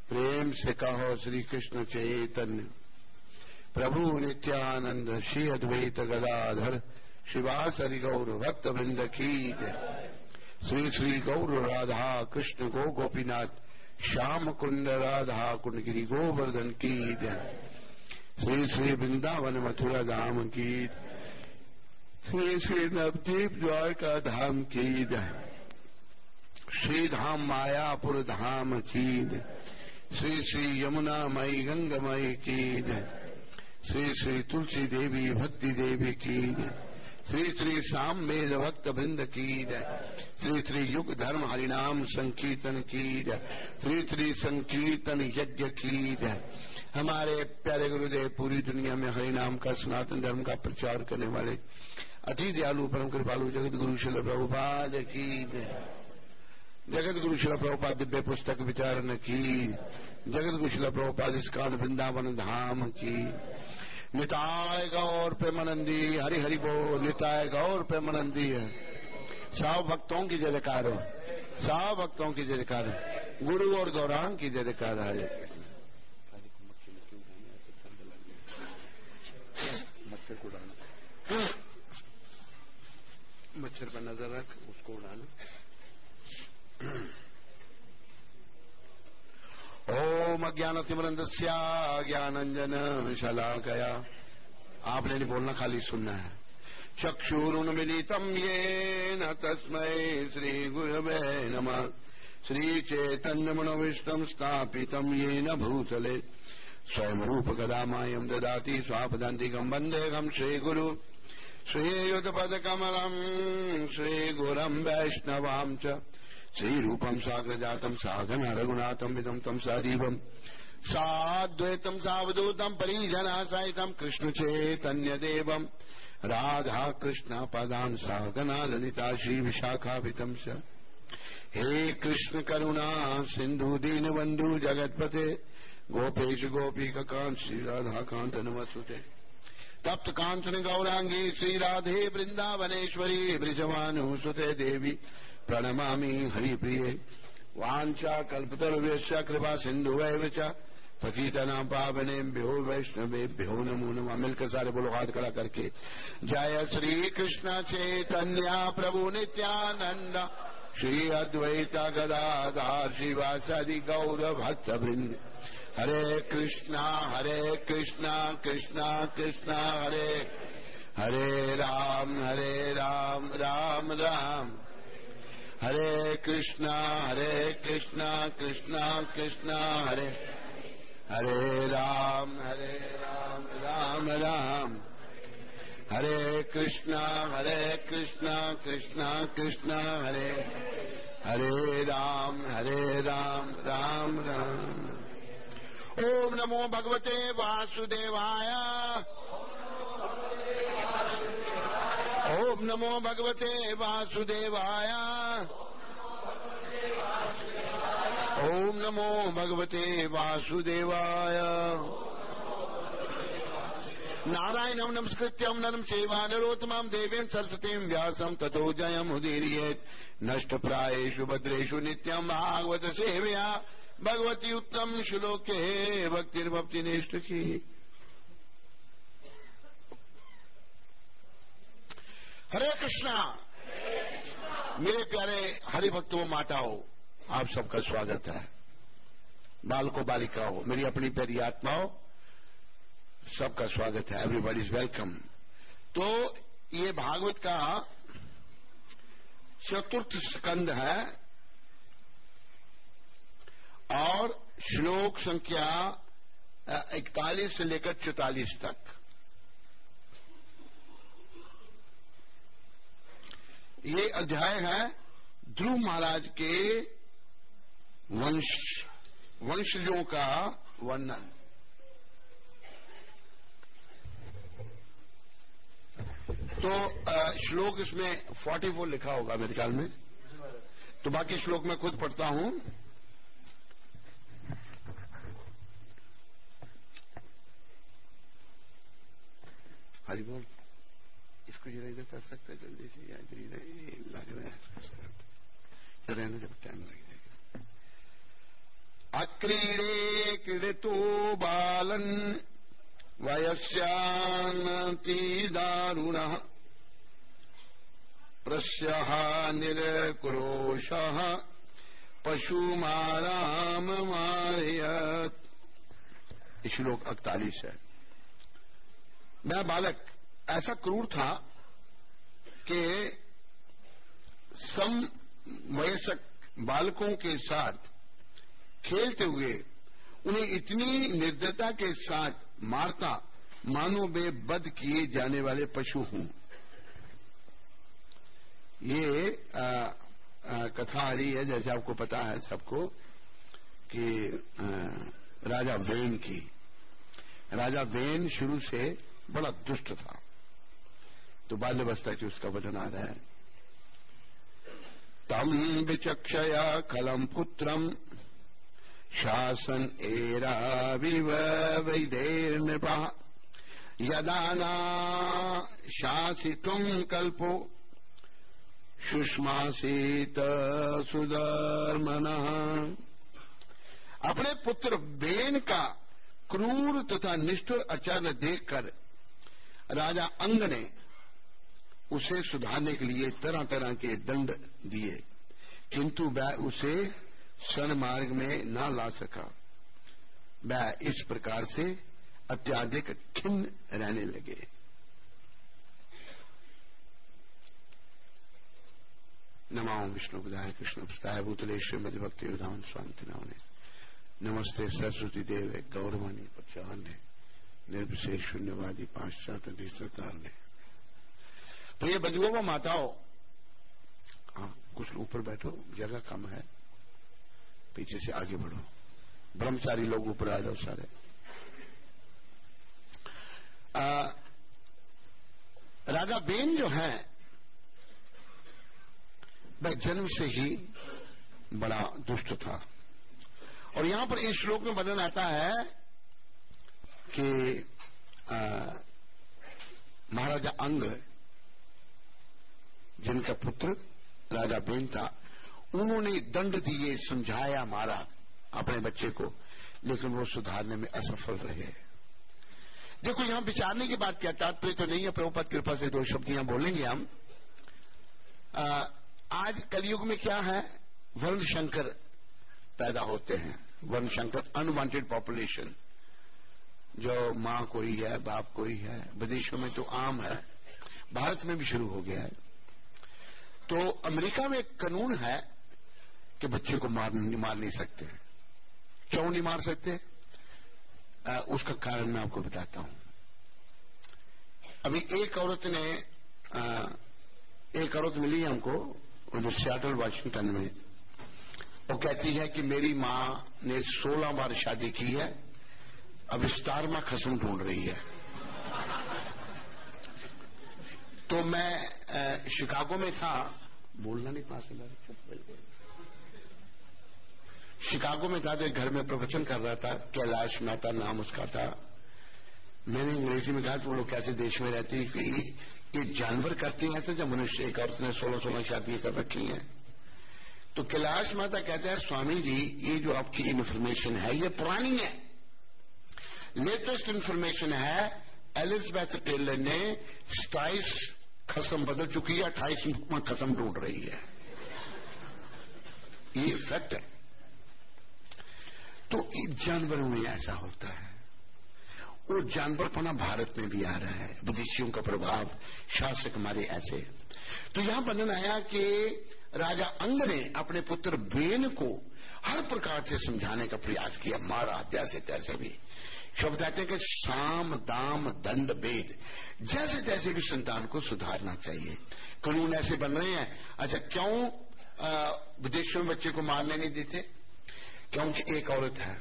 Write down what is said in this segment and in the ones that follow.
प्रेम से कहो श्री कृष्ण चैतन्य प्रभु नित्यानंद श्री अद्वैत गदाधर शिवासरि गौर भक्त वृंद की जय। श्री श्री गौर राधा कृष्ण गो गोपीनाथ श्याम कुंड राधा कुंड गिरी गोवर्धन की जय। श्री श्री वृंदावन मथुरा धाम की, श्री श्री नवदीप द्वारका धाम की जय। श्री धाम मायापुर धाम की जय। श्री श्री यमुना मई गंगमई की जय। श्री श्री तुलसी देवी भक्ति देवी की जय। श्री श्री साम वेद भक्त वृंद की जय। श्री श्री युग धर्म हरिनाम संकीर्तन की जय। श्री श्री संकीर्तन यज्ञ की जय। हमारे प्यारे गुरुदेव पूरी दुनिया में हरिनाम का सनातन धर्म का प्रचार करने वाले अति दयालु परम कृपालु जगत गुरु श्रील प्रभुपाद की जय। जगत गुरु श्रील प्रभुपाद दिव्य पुस्तक विचारण की। जगत गुरु श्रील प्रभुपाद इस्कान वृंदावन धाम की। निताय गौर प्रेमानंदी हरि हरि बोल। निताय गौर प्रेमानंदी है। सब भक्तों की जयकार हो। सब भक्तों की जयकार है। गुरु और गौरांग की जयकार है। मच्छर को उड़ाना, मच्छर पर नजर रख, उसको उड़ाना। ओम अज्ञानतिमिरन्दस्य ज्ञानांजन शलाकया। आपने नहीं बोलना, खाली सुनना है। चक्षुरुन्मीलितं येन तस्मै श्री गुरवे नमः। श्री चैतन्य मनोविष्टं स्थापितं येन भूतले स्वयं रूप कदा मायं ददाति स्वापदान्तिकं वन्देऽहं श्रीगुरु श्रीयुतपदकमलं श्रीगुरं वैष्णवां च श्रीरूपं साग्रजातं साधन रघुनाथं विदं तं सजीवं साद्वैतं सावधूतं परिजनासहितं कृष्ण चैतन्य देवं राधा कृष्ण पदान् सागना ललिता श्री विशाखापितं च। हे कृष्ण करुणा सिंधु दीनबंधु जगतपते गोपेश गोपीकांत श्री राधा कांत नमस्तुते। तप्त कांचन गौरांगी श्री राधे वृंदावनेश्वरी ब्रिजवानुसुते देवी प्रणमामि हरिप्रिये। वाञ्छा कल्पतरुभ्यश्च कृपा सिन्धुवैव च पतितानां पावनेभ्यो वैष्णवेभ्यो नमो नमः। मिलकर सारे बोलो हाथ खड़ा करके। जय श्री कृष्ण चैतन्य प्रभु नित्यानंद श्री अद्वैत गदाधर शिवासादि गौर भक्त वृंद। हरे कृष्णा कृष्णा कृष्णा हरे हरे राम राम राम हरे कृष्णा कृष्णा कृष्णा हरे हरे राम राम राम हरे कृष्णा कृष्णा कृष्णा हरे हरे राम राम राम। ओम नमो भगवते वासुदेवाय। ओम नमो भगवते वासुदेवाय। ओम नमो भगवते वासुदेवाय। नारायणं नमस्कृत्यं नरं चैव नरोत्तमं देवीं सरस्वतीं व्यासं ततो जयमुदीरयेत्। नष्टप्रायेषु भद्रेषु नित्यं भागवत सेवया भगवती उत्तम श्लोके भक्तिर्भक्ति निष्ठ की। हरे कृष्णा। मेरे प्यारे हरि भक्तों माताओं, आप सबका स्वागत है। बालकों बालिकाओं, मेरी अपनी प्यारी आत्माओं, सबका स्वागत है। Everybody is welcome. तो ये भागवत का चतुर्थ स्कंद है और श्लोक संख्या 41 से लेकर 44 तक। ये अध्याय है ध्रुव महाराज के वंशजों का वर्णन। तो श्लोक इसमें 44 लिखा होगा मेरे ख्याल में, तो बाकी श्लोक मैं खुद पढ़ता हूं। हरि बोल। इसको जरा इधर कर सकते हैं जल्दी से, या इधर लग रहा है, रहने जब टाइम लग जाएगा। अक्रीडे क्रीडतो बालन वयस्यान्ति दारुणः प्रस्यः निरक्रोशः पशुमाराम मारयत। श्लोक 41 है। मैं बालक ऐसा क्रूर था कि समवयस्क बालकों के साथ खेलते हुए उन्हें इतनी निर्दयता के साथ मारता मानो वे वध किए जाने वाले पशु हूं। ये कथा आ रही है, जैसे आपको पता है सबको, कि राजा वेन की। राजा वेन शुरू से बड़ा दुष्ट था, तो बाल्यावस्था की उसका वर्णन आ रहा है। तम विचक्षया खलम पुत्रम शासन एरा विव वैदेर्नृपः यदा न शासितुं कल्पो शुष्मासीत सुधर्मनः। अपने पुत्र वेन का क्रूर तथा निष्ठुर आचरण देखकर राजा अंग ने उसे सुधारने के लिए तरह तरह के दंड दिए, किंतु वह उसे सन्मार्ग में न ला सका। वह इस प्रकार से अत्याधिक खिन्न रहने लगे। नमो विष्णुपदाय कृष्णपदाय भूतले श्रीमद् भक्ति विधान स्वामी नामने नमस्ते सरस्वती देव गौरवाणी प्रचारने निर्विशेष शून्यवादी पाश्चात्य देशतारने। प्रिय बंधुओं व माताओं, कुछ ऊपर बैठो, जगह कम है, पीछे से आगे बढ़ो। ब्रह्मचारी लोग ऊपर आ जाओ सारे। राजा वेन जो है वह जन्म से ही बड़ा दुष्ट था। और यहां पर इस श्लोक में वर्णन आता है कि महाराजा अंग, जिनका पुत्र राजा वेन था, उन्होंने दंड दिए, समझाया, मारा अपने बच्चे को, लेकिन वो सुधारने में असफल रहे। देखो, यहां विचारने की बात क्या, तात्पर्य तो नहीं है, प्रभुपाद कृपा से दो शब्द यहां बोलेंगे हम। आज कलयुग में क्या है, वर्ण शंकर पैदा होते हैं। वर्ण शंकर, अनवांटेड पॉपुलेशन, जो मां कोई है, बाप कोई है। विदेशों में तो आम है, भारत में भी शुरू हो गया है। तो अमेरिका में एक कानून है कि बच्चे को मार नहीं सकते। क्यों नहीं मार सकते? उसका कारण मैं आपको बताता हूं। अभी एक औरत मिली हमको, जो सियाटल वाशिंगटन में, वो कहती है कि मेरी मां ने 16 बार शादी की है, अब स्टार में खसम ढूंढ रही है। तो मैं शिकागो में था, बोलना नहीं पास, शिकागो में था, तो घर में प्रवचन कर रहा था, कैलाश मेहता नाम उसका था। मैंने अंग्रेजी में कहा, तो वो लोग कैसे देश में रहते हैं कि ये जानवर करते हैं ऐसे, जब मनुष्य, एक औरत ने 16 शादियां कर रखी हैं। तो कैलाश मेहता कहते हैं, स्वामी जी, ये जो आपकी इन्फॉर्मेशन है ये पुरानी है, लेटेस्ट इन्फॉर्मेशन है। एलिजाबेथ टेलर ने 27 खसम बदल चुकी है, 28 खसम ढूंढ रही है। ये फैक्ट है। तो जानवरों में ऐसा होता है, वो जानवरपना भारत में भी आ रहा है, विदेशियों का प्रभाव, शासक हमारे ऐसे। तो यहां वर्णन आया कि राजा अंग ने अपने पुत्र वेन को हर प्रकार से समझाने का प्रयास किया, मारा जैसे तैसे भी। शब्द कहते हैं कि साम दाम दंड भेद, जैसे तैसे भी संतान को सुधारना चाहिए। कानून ऐसे बन रहे हैं। अच्छा, क्यों विदेशों में बच्चे को मारने नहीं देते? क्योंकि एक औरत है,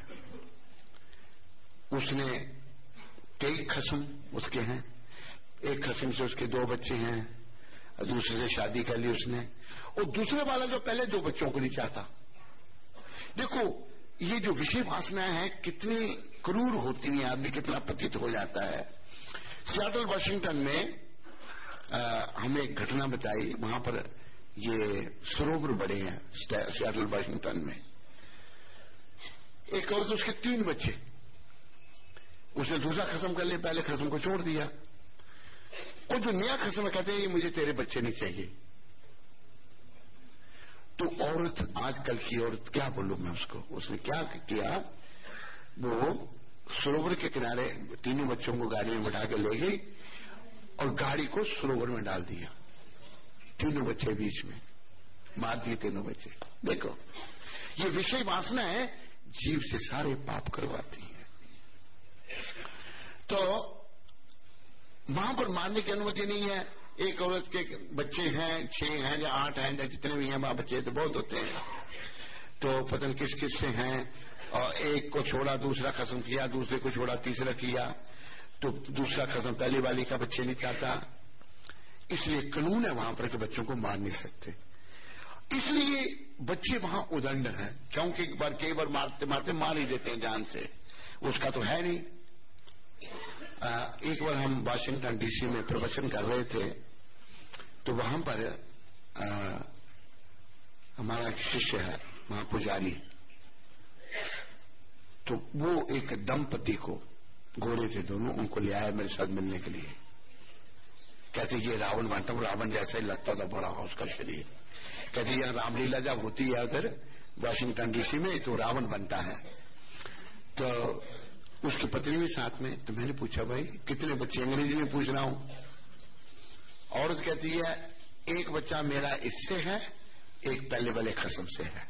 उसने कई खसम उसके हैं, एक खसम से उसके 2 बच्चे हैं, दूसरे से शादी कर ली उसने, और दूसरे वाला जो पहले 2 बच्चों को नहीं चाहता। देखो, ये जो विषय वासना है कितनी क्रूर होती है, आदमी कितना पतित हो जाता है। सियाटल वाशिंगटन में हमें एक घटना बताई, वहां पर ये सरोवर बड़े हैं सियाटल वाशिंगटन में। एक औरत उसके 3 बच्चे, उसने दूसरा खत्म कर लिया, पहले खत्म को छोड़ दिया। और जो नया खत्म कहते हैं मुझे तेरे बच्चे नहीं चाहिए। तो औरत, आजकल की औरत क्या बोलूं मैं उसको, उसने क्या किया, वो सरोवर के किनारे तीनों बच्चों को गाड़ी में बैठा के ले गई और गाड़ी को सरोवर में डाल दिया, तीनों बच्चे बीच में मार दिए तीनों बच्चे। देखो ये विषय वासना है, जीव से सारे पाप करवाती है। तो वहां पर मारने की अनुमति नहीं है। एक औरत के बच्चे हैं, 6 हैं या 8 हैं या जितने भी हैं, मां बच्चे तो बहुत होते हैं, तो पता नहीं किस किस से हैं, और एक को छोड़ा दूसरा खत्म किया, दूसरे को छोड़ा तीसरा किया, तो दूसरा खत्म पहली वाली का बच्चे नहीं चाहता, इसलिए कानून है वहां पर कि बच्चों को मार नहीं सकते। इसलिए बच्चे वहां उदंड हैं, क्योंकि कई बार मारते मारते मार ही देते हैं जान से, उसका तो है नहीं। एक बार हम वाशिंगटन डीसी में प्रवचन कर रहे थे, तो वहां पर हमारा एक शिष्य है वहां पुजारी, तो वो एक दंपति को, गोरे थे दोनों, उनको ले आया मेरे साथ मिलने के लिए। कहते ये रावण बनता हूं, रावण जैसा ही लगता था, बड़ा उसका शरीर। कहते यहां रामलीला जब होती है उधर वाशिंगटन डीसी में, तो रावण बनता है। तो उसकी पत्नी भी साथ में। तो मैंने पूछा भाई कितने बच्चे, अंग्रेजी में पूछ रहा हूं। औरत कहती है एक बच्चा मेरा इससे है, एक पहले वाले खसम से है।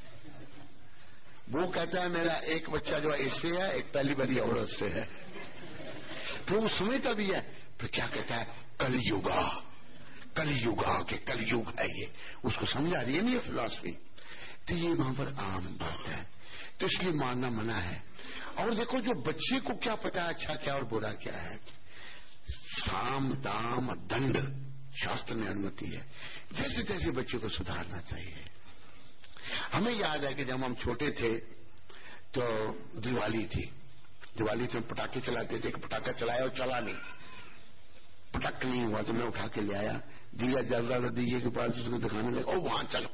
वो कहता है मेरा एक बच्चा जो है इससे है, एक पहली वाली औरत से है। फिर वो समझता भी है, फिर क्या कहता है कलयुगा, कलयुगा के कलयुग है ये, उसको समझ आ रही है नहीं ये फिलॉसफी। तो ये वहां पर आम बात है, तो इसलिए मारना मना है। और देखो जो बच्चे को क्या पता है अच्छा क्या और बुरा क्या है, साम दाम दंड शास्त्र में अनुमति है, जैसे तैसे बच्चे को सुधारना चाहिए। हमें याद है कि जब हम छोटे थे तो दिवाली थी, दिवाली में पटाखे चलाते थे, पटाखा चलाया और चला नहीं, पटक नहीं हुआ, तो मैं उठा के ले आया, दिया जल रहा था दिए के पास, उसको दिखाने लगा, और वहां चल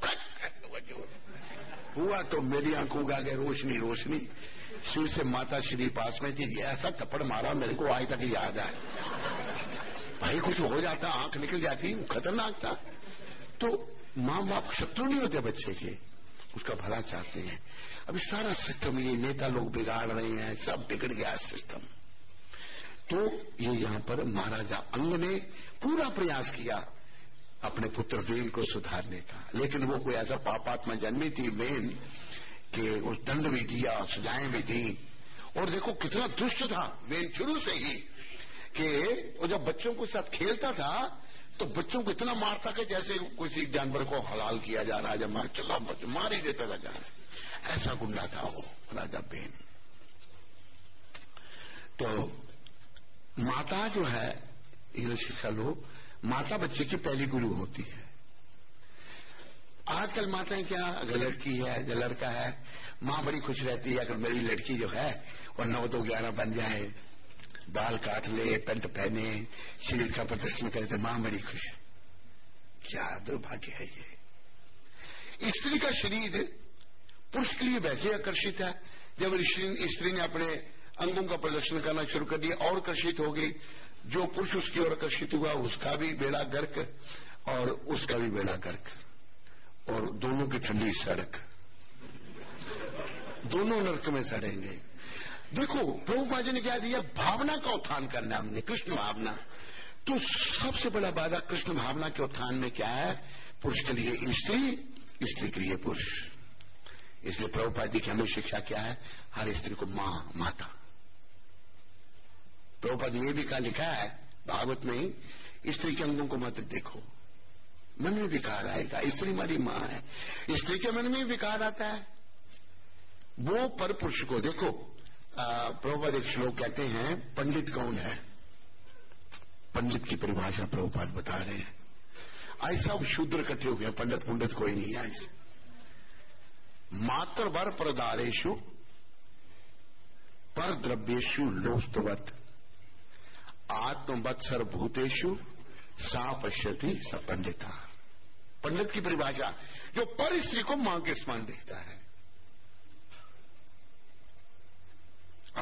हुआ, तो मेरी आंखों का आगे रोशनी रोशनी, सिर से माता श्री पास में थी, ऐसा थप्पड़ मारा मेरे को आज तक याद है। भाई कुछ हो जाता, आंख निकल जाती, खतरनाक था। तो माँ बाप शत्रु नहीं होते बच्चे के, उसका भला चाहते हैं। अभी सारा सिस्टम ये नेता लोग बिगाड़ रहे हैं, सब बिगड़ गया सिस्टम। तो ये यहाँ पर महाराजा अंग ने पूरा प्रयास किया अपने पुत्र वेन को सुधारने का, लेकिन वो कोई ऐसा पापात्मा जन्मी थी वेन कि उस दंड भी दिया, सजाएं भी दी। और देखो कितना दुष्ट था वेन शुरू से ही, कि वो जब बच्चों के साथ खेलता था तो बच्चों को इतना मारता कि जैसे किसी जानवर को हलाल किया जा रहा है, जब चला मार ही देता था जान से। ऐसा गुंडा था वो राजा वेन। तो माता जो है, ये शिक्षा लो, माता बच्चे की पहली गुरु होती है। आजकल माताएं क्या, अगर लड़की है या लड़का है, मां बड़ी खुश रहती है अगर मेरी लड़की जो है वो 9 तो 11 बन जाए, बाल काट ले, पैंट पहने, शरीर का प्रदर्शन करे, तो मां बड़ी खुश। क्या दुर्भाग्य है ये। स्त्री का शरीर पुरुष के लिए वैसे आकर्षित है, जब स्त्री ने अपने अंगों का प्रदर्शन करना शुरू कर दिया और आकर्षित हो गई, जो पुरुष उसकी ओर आकर्षित हुआ उसका भी बेड़ा गर्क और उसका भी बेड़ा गर्क, और दोनों की ठंडी सड़क, दोनों नरक में सड़ेंगे। देखो प्रभुपाद जी ने क्या दिया, भावना का उत्थान करना हमने, कृष्ण भावना। तो सबसे बड़ा बाधा कृष्ण भावना के उत्थान में क्या है, पुरुष के लिए स्त्री, स्त्री के लिए पुरुष। इसलिए प्रभुपाद जी की हमें शिक्षा क्या है, हर स्त्री को मां, माता। प्रभुपाद ये भी कहा लिखा है भागवत में ही, स्त्री के अंगों को मत देखो, मन में विकार आएगा। स्त्री हमारी मां है, स्त्री के मन में विकार आता है, वो पर पुरुष को देखो। प्रभुपाद एक श्लोक कहते हैं, पंडित कौन है, पंडित की परिभाषा प्रभुपाद बता रहे हैं। आज सब शूद्र इकट्ठे हो गए, पंडित पंडित कोई नहीं है। मात्र वर प्रदारेशु पर द्रव्येशु लोस्तवत आत्मवत सर्वभूतेषु सा पश्यति स पंडिता। पंडित की परिभाषा, जो पर स्त्री को मां के समान देखता है।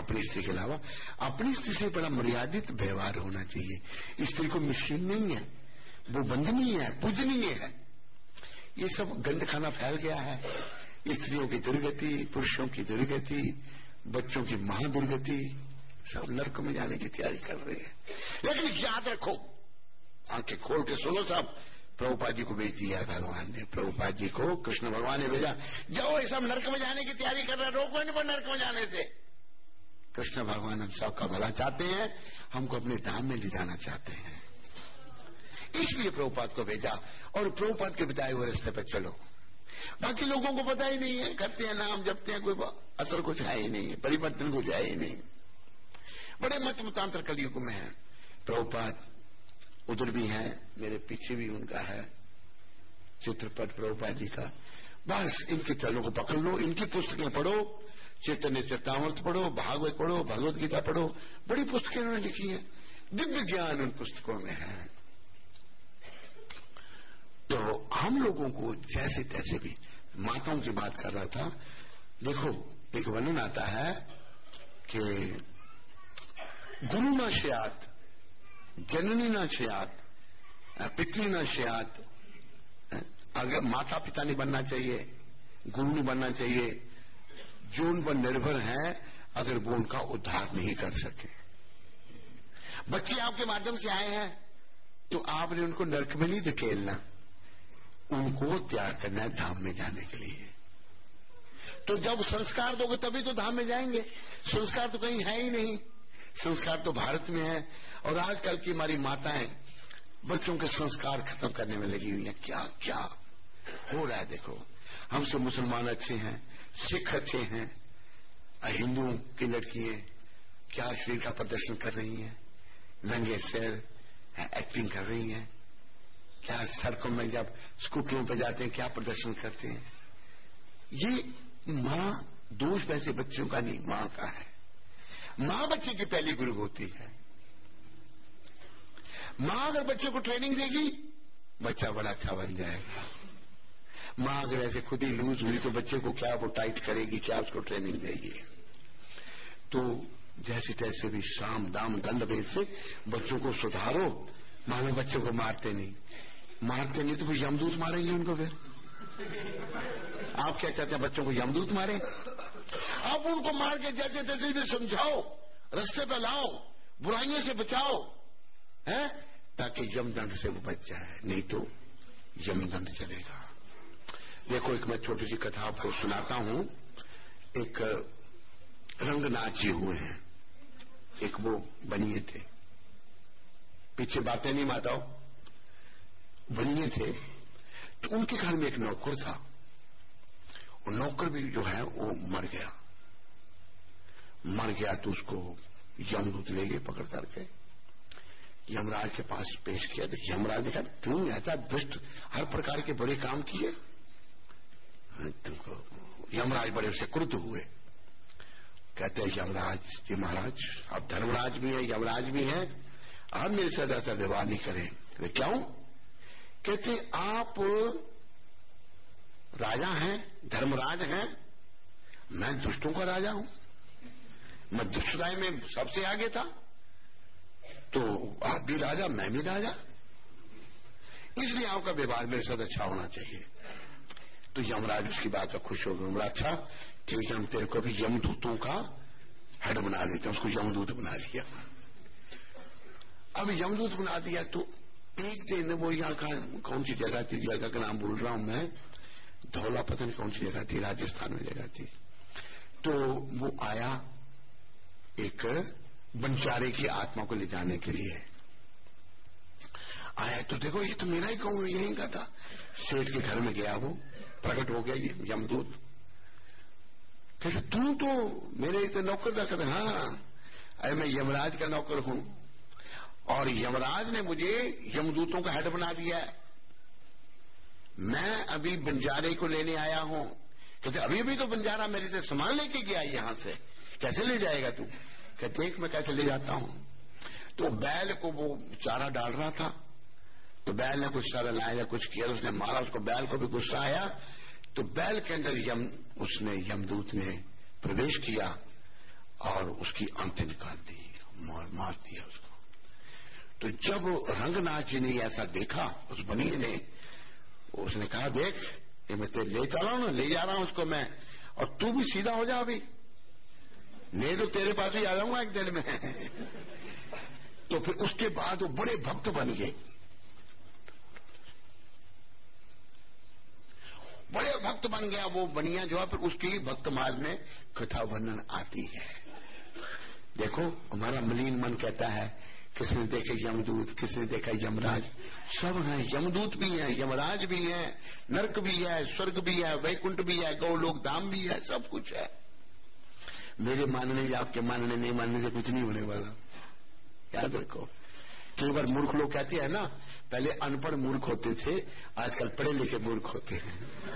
अपनी स्त्री के अलावा अपनी स्त्री से बड़ा मर्यादित व्यवहार होना चाहिए। स्त्री को मशीन नहीं है, वो बंधनीय है, पूजनीय है। ये सब गंद खाना फैल गया है। स्त्रियों की दुर्गति, पुरुषों की दुर्गति, बच्चों की महादुर्गति, सब नरक में जाने की तैयारी कर रहे हैं। लेकिन याद रखो, आंखें खोल के सुनो सब, प्रभुपाद जी को भेज दिया भगवान ने, प्रभुपाद जी को कृष्ण भगवान ने भेजा, जाओ ये सब नरक में जाने की तैयारी कर रहे हैं, रोको इनको नरक में जाने से। कृष्ण भगवान हम सबका भला चाहते हैं, हमको अपने धाम में ले जाना चाहते हैं, इसलिए प्रभुपाद को भेजा। और प्रभुपाद के बताए हुए रास्ते पर चलो। बाकी लोगों को पता ही नहीं है, करते हैं नाम जपते हैं, कोई असर कुछ है ही नहीं, परिवर्तन कुछ है ही नहीं। बड़े मत मतांतर कलयुग में है। प्रभुपाद उधर भी है, मेरे पीछे भी उनका है चित्रपट प्रभुपाद जी का। बस इनके चरणों को पकड़ लो, इनकी पुस्तकें पढ़ो, चैतन्य चरितामृत पढ़ो, भागवत पढ़ो, भगवत गीता पढ़ो, बड़ी पुस्तकें उन्होंने लिखी है, दिव्य ज्ञान उन पुस्तकों में है। तो हम लोगों को जैसे तैसे भी, माताओं की बात कर रहा था, देखो एक वर्णन आता है कि गुरु न स्यात्, जननी न स्यात्, पितृ न स्यात्। अगर माता पिता नहीं बनना चाहिए, गुरु नहीं बनना चाहिए, जो उन पर निर्भर है, अगर वो उनका उद्धार नहीं कर सके। बच्चे आपके माध्यम से आए हैं तो आपने उनको नरक में नहीं धकेलना, उनको तैयार करना है धाम में जाने के लिए। तो जब संस्कार दोगे तभी तो धाम में जाएंगे। संस्कार तो कहीं है ही नहीं, संस्कार तो भारत में है। और आजकल की हमारी माताएं बच्चों के संस्कार खत्म करने में लगी हुई हैं। क्या क्या हो रहा है देखो। हमसे मुसलमान अच्छे हैं, सिख अच्छे हैं, हिंदुओं की लड़कियां क्या शरीर का प्रदर्शन कर रही हैं, नंगे सैर एक्टिंग कर रही हैं, क्या सड़कों में जब स्कूटरों पर जाते हैं क्या प्रदर्शन करते हैं। ये मां दोष वैसे बच्चों का नहीं, मां का है। मां बच्चे की पहली गुरु होती है। मां अगर बच्चे को ट्रेनिंग देगी, बच्चा बड़ा अच्छा बन जाएगा। मां अगर ऐसे खुद ही लूज हुई तो बच्चे को क्या वो टाइट करेगी, क्या उसको ट्रेनिंग देगी। तो जैसे तैसे भी साम दाम दंड भेद से बच्चों को सुधारो। मानो बच्चों को मारते नहीं तो फिर यमदूत मारेंगे उनको। फिर आप क्या चाहते हैं, बच्चों को यमदूत मारे? आप उनको मार के जैसे तैसे भी समझाओ, रास्ते पे लाओ, बुराइयों से बचाओ, है, ताकि यमदंड से वो बच जाए, नहीं तो यमदंड चलेगा। देखो एक मैं छोटी सी कथा आपको सुनाता हूं। एक रंगनाथ जी हुए हैं, एक वो बनिए थे, पीछे बातें नहीं माताओ, बनिए थे। तो उनके घर में एक नौकर था, और नौकर भी जो है वो मर गया तो उसको यमदूत ले गए पकड़ करके, यमराज के पास पेश किया। देखिए यमराज ने कहा, तू ऐसा दुष्ट हर प्रकार के बुरे काम किए, तुमको। यमराज बड़े उसे क्रुद्ध हुए, कहते हैं यमराज जी महाराज आप धर्मराज भी हैं, यमराज भी हैं, आप मेरे साथ ऐसा व्यवहार नहीं करें। तो क्यों? कहते आप राजा हैं, धर्मराज हैं, मैं दुष्टों का राजा हूं, मैं दुष्टताई में सबसे आगे था, तो आप भी राजा मैं भी राजा, इसलिए आपका व्यवहार मेरे साथ अच्छा होना चाहिए। तो यमराज उसकी बात पर खुश हो गए, बोला अच्छा ठीक है, हम तेरे को भी यमदूतों का हेड बना देते हैं। उसको यमदूत बना दिया। अब यमदूत बना दिया तो एक दिन वो यहाँ का कौन सी जगह थी, जगह का नाम भूल रहा हूं मैं, धौला पता नहीं कौन सी जगह थी, राजस्थान में जगह थी। तो वो आया एक बंजारे की आत्मा को ले जाने के लिए आया। तो देखो ये तो मेरा ही गांव है, यहीं का था। सेठ के घर में गया, वो प्रकट हो गया ये यमदूत। कहते तू तो मेरे इतने नौकर था। कहते हाँ, अरे मैं यमराज का नौकर हूं, और यमराज ने मुझे यमदूतों का हेड बना दिया है। मैं अभी बंजारे को लेने आया हूं। कहते अभी तो बंजारा मेरे से सामान लेके गया यहां से, कैसे ले जाएगा तू? कहते देख मैं कैसे ले जाता हूं। तो बैल को वो चारा डाल रहा था, तो बैल ने कुछ चारा लाया, कुछ किया, उसने मारा उसको, बैल को भी गुस्सा आया, तो बैल के अंदर उसने यमदूत ने प्रवेश किया और उसकी आंखें निकाल दी, मार दिया उसको। तो जब रंगनाथ ने ऐसा देखा उस बनिए ने, उसने कहा देख ये मैं तेरे ले चला हूं ना, ले जा रहा हूं उसको मैं, और तू भी सीधा हो जा अभी, नहीं तो तेरे पास ही आ जाऊंगा एक दिन में। तो फिर उसके बाद वो बड़े भक्त बन गए, बड़े भक्त बन गया वो बनिया जो है। फिर उसकी भक्तमाल में कथा वर्णन आती है। देखो हमारा मलिन मन कहता है किसने देखे यमदूत, किसने देखा यमराज, सब हैं, यमदूत भी हैं, यमराज भी हैं, नरक भी है, स्वर्ग भी है, वैकुंठ भी है, गौलोक धाम भी है, सब कुछ है। मेरे मानने या आपके मानने नहीं मानने से कुछ नहीं होने वाला, याद रखो। कई बार मूर्ख लोग कहते हैं ना, पहले अनपढ़ मूर्ख होते थे, आजकल पढ़े लिखे मूर्ख होते हैं।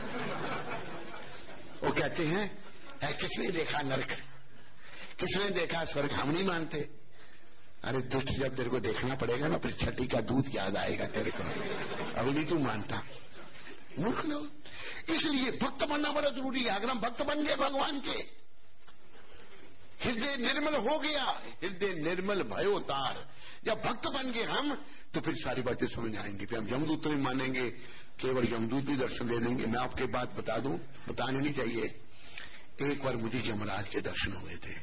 वो कहते हैं किसने देखा नरक, किसने देखा स्वर्ग, हम नहीं मानते। अरे दुष्ट, जब तेरे को देखना पड़ेगा ना फिर छठी का दूध याद आएगा तेरे को, अभी नहीं तू मानता। मूर्ख लोग। इसलिए भक्त बनना बड़ा जरूरी है। अगर हम भक्त बन गए भगवान के, हृदय निर्मल हो गया, हृदय निर्मल भयो तार, जब भक्त बन गए हम तो फिर सारी बातें समझ आएंगी। फिर हम यमदूत तो नहीं मानेंगे, केवल यमदूत भी दर्शन दे देंगे। मैं आपके बात बता दूं, बतानी नहीं चाहिए। एक बार मुझे यमराज के दर्शन हुए थे।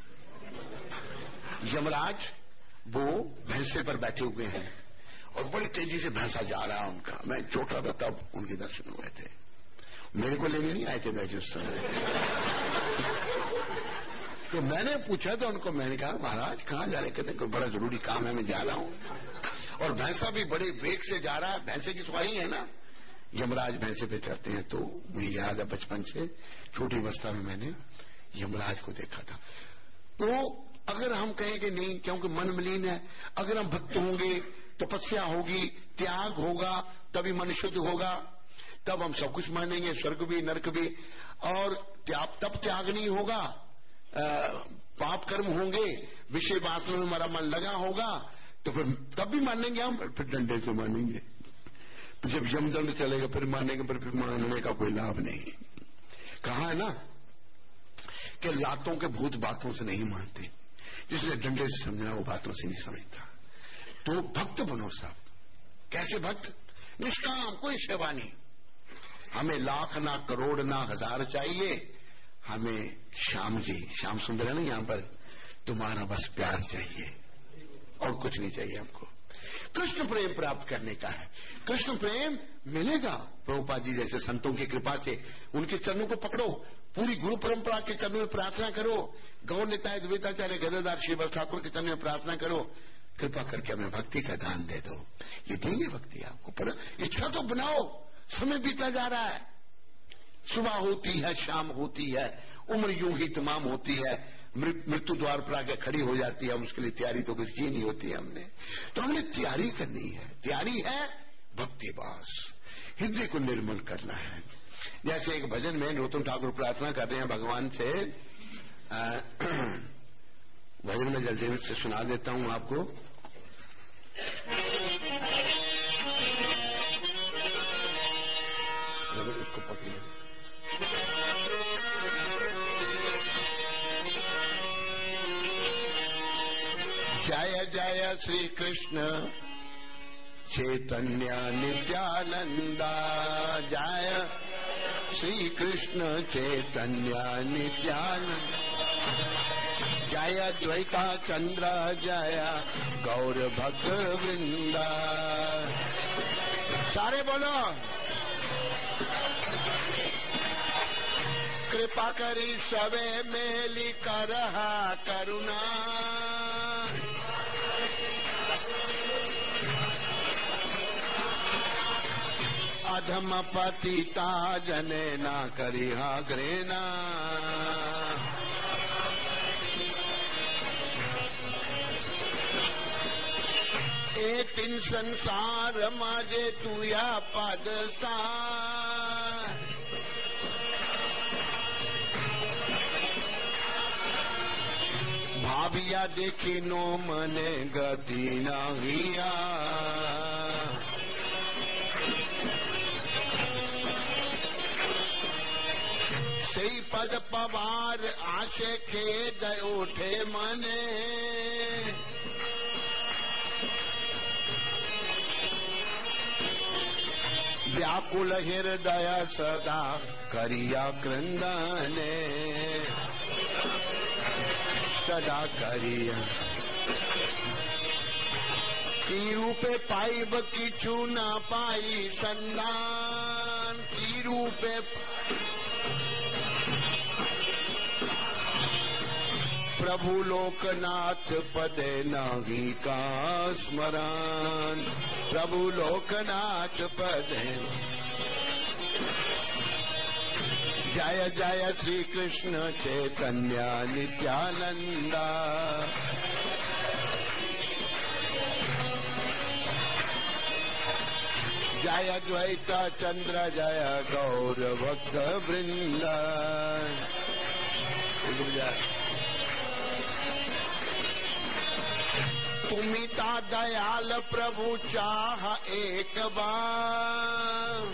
यमराज वो भैंसे पर बैठे हुए हैं और बड़ी तेजी से भैंसा जा रहा है उनका। मैं छोटा था तब उनके दर्शन हुए थे। मेरे को लेने नहीं आए थे वैसे उस समय। तो मैंने पूछा तो उनको, मैंने कहा महाराज कहाँ जा रहे? कहते कोई बड़ा जरूरी काम है, मैं जा रहा हूं। और भैंसा भी बड़े वेग से जा रहा है, भैंसे की सवारी है ना, यमराज भैंसे पे चढ़ते हैं। तो मुझे याद है बचपन से, छोटी अवस्था में मैंने यमराज को देखा था। तो अगर हम कहें कि नहीं, क्योंकि मन मलिन है, अगर हम भक्त होंगे, तपस्या होगी, त्याग होगा, तभी मन शुद्ध होगा, तब हम सब कुछ मानेंगे, स्वर्ग भी नरक भी। और तब त्याग नहीं होगा, पाप कर्म होंगे, विषय वासना में हमारा मन लगा होगा, तो फिर तब भी मानेंगे हम, फिर डंडे से मानेंगे। जब यमदंड चलेगा फिर मानेंगे, फिर मानने का कोई लाभ नहीं। कहा है ना कि लातों के भूत बातों से नहीं मानते, जिसने डंडे से समझना वो बातों से नहीं समझता। तो भक्त बनो सब। कैसे भक्त? निष्काम, कोई सेवा नहीं। हमें लाख ना करोड़ ना हजार चाहिए, हमें श्याम जी, श्याम सुंदर है ना यहाँ पर, तुम्हारा बस प्यार चाहिए और कुछ नहीं चाहिए हमको। कृष्ण प्रेम प्राप्त करने का है। कृष्ण प्रेम मिलेगा प्रभुपाद जी जैसे संतों की कृपा से। उनके चरणों को पकड़ो, पूरी गुरु परंपरा के चरणों में प्रार्थना करो, गौर निताय द्वैताचार्य गदाधार श्रीवत्स ठाकुर के चरणों में प्रार्थना करो, कृपा करके हमें भक्ति का दान दे दो। ये देंगे भक्ति आपको, पर इच्छा तो बनाओ। समय बीता जा रहा है, सुबह होती है, शाम होती है, उम्र यूं ही तमाम होती है, मृत्यु द्वार पर आके खड़ी हो जाती है। हम उसके लिए तैयारी तो कुछ की नहीं होती हमने, तो हमने तैयारी करनी है। तैयारी है भक्ति बास, हृदय को निर्मल करना है। जैसे एक भजन में नरोत्तम ठाकुर प्रार्थना कर रहे हैं भगवान से, भजन में जल्दी से सुना देता हूं आपको। इसको पकड़िए। जय जय श्री कृष्ण चैतन्य नित्यानंदा, जय श्री कृष्ण चैतन्य नित्यानंद, जय द्वैता चंद्र जय गौर भक्त वृंदा। सारे बोलो। कृपा करी सबे मेली करहा करुणा, अधम पतिता जने ना करिहा घृणा। ए तीन संसार माजे तू या पद सा, भाविया देखी नो मने गति नहिया। श्री पद पवार आशे खेद उठे मने। व्याकुल हृदय सदा करिया क्रंदने। सदा करिया की रूपे पाइब किछु न पाई संदान। की रूपे प्रभु लोकनाथ पदे नाही का स्मरण। प्रभु लोकनाथ पदे। जय जय श्री कृष्ण चैतन्य नित्यानंदा। जय द्वैत चंद्र जय गौर भक्त वृंद। तुमिता दयाल प्रभु चाह एक बार।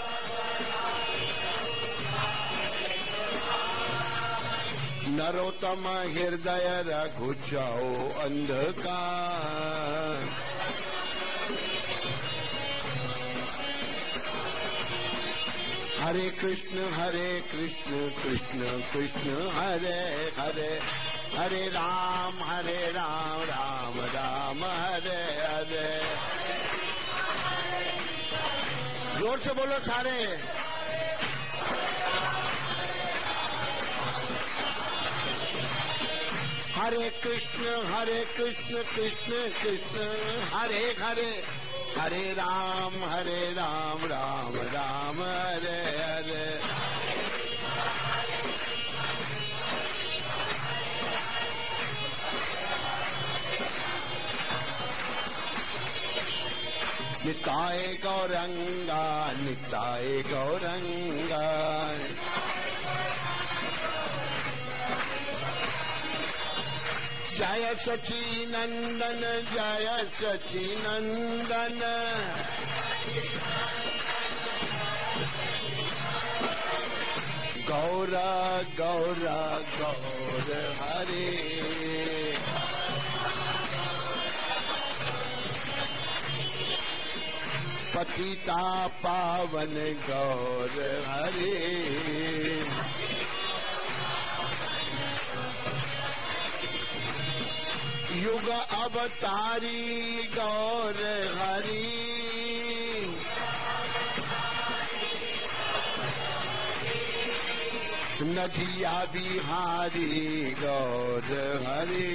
नरोत्तम हृदय रघु चाओ अंधकार। हरे कृष्ण कृष्ण कृष्ण हरे हरे। हरे राम राम राम हरे हरे। जोर से बोलो सारे। हरे कृष्ण कृष्ण कृष्ण हरे हरे। हरे राम राम राम हरे हरे। निताय गौरंगा निताय गौरंगा। जय सचिनंदन जय सचिनंदन। गौर गौर गौर हरे। पतिता पावन गौर हरे। युग अवतारी गौर हरि। नदिया बिहारी गौर हरि।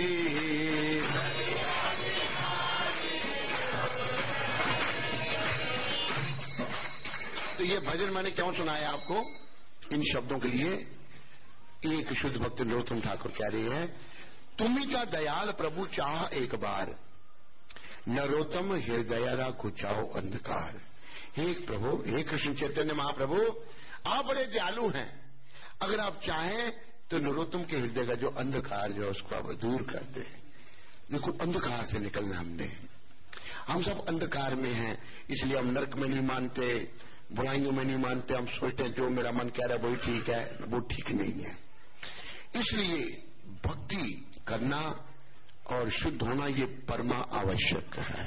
तो ये भजन मैंने क्यों सुनाया आपको? इन शब्दों के लिए एक शुद्ध भक्त नरोत्तम ठाकुर कह रहे हैं, तुमिता दयाल प्रभु चाह एक बार, नरोत्तम हृदय राखो चाहो अंधकार। हे प्रभु, हे कृष्ण चैतन्य महाप्रभु, आप बड़े दयालु हैं। अगर आप चाहें तो नरोत्तम के हृदय का जो अंधकार जो उसको आप दूर कर दे। देखो, अंधकार से निकलना हमने, हम सब अंधकार में हैं, इसलिए हम नरक में नहीं मानते, बुराइयों में नहीं मानते। हम सोचते हैं जो मेरा मन कह रहा है वही ठीक है, वो ठीक नहीं है। इसलिए भक्ति करना और शुद्ध होना ये परमा आवश्यक है।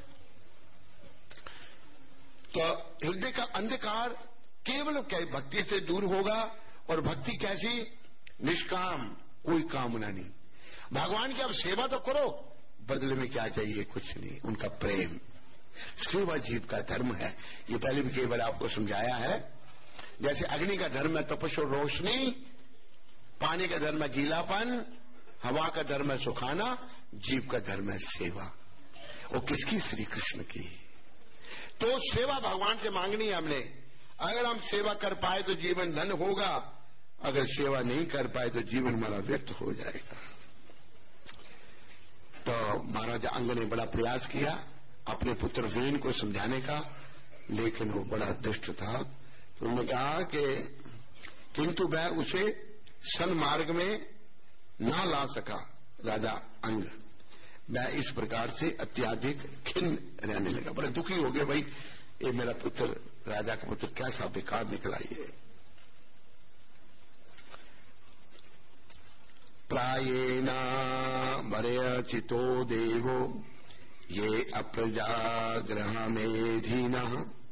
तो हृदय का अंधकार केवल भक्ति से दूर होगा। और भक्ति कैसी? निष्काम, कोई कामना नहीं। भगवान की आप सेवा तो करो, बदले में क्या चाहिए? कुछ नहीं, उनका प्रेम। सेवा जीव का धर्म है। ये पहले भी कई बार आपको समझाया है। जैसे अग्नि का धर्म है तपस्या और रोशनी, पानी का धर्म है गीलापन, हवा का धर्म है सुखाना, जीव का धर्म है सेवा। वो किसकी? श्री कृष्ण की। तो सेवा भगवान से मांगनी है हमने। अगर हम सेवा कर पाए तो जीवन धन होगा, अगर सेवा नहीं कर पाए तो जीवन हमारा व्यर्थ हो जाएगा। तो महाराजा अंग ने बड़ा प्रयास किया अपने पुत्र वेन को समझाने का, लेकिन वो बड़ा दुष्ट था। तो उन्होंने कहा कि किंतु वह उसे सन्मार्ग में ना ला सका। राजा अंग वह इस प्रकार से अत्याधिक खिन्न रहने लगा, बड़े दुखी हो गए। भाई, ये मेरा पुत्र, राजा का पुत्र कैसा बेकार निकला ये। प्रायेण मर्याचितो देवो ये अप्रजाग्रहमेधिनः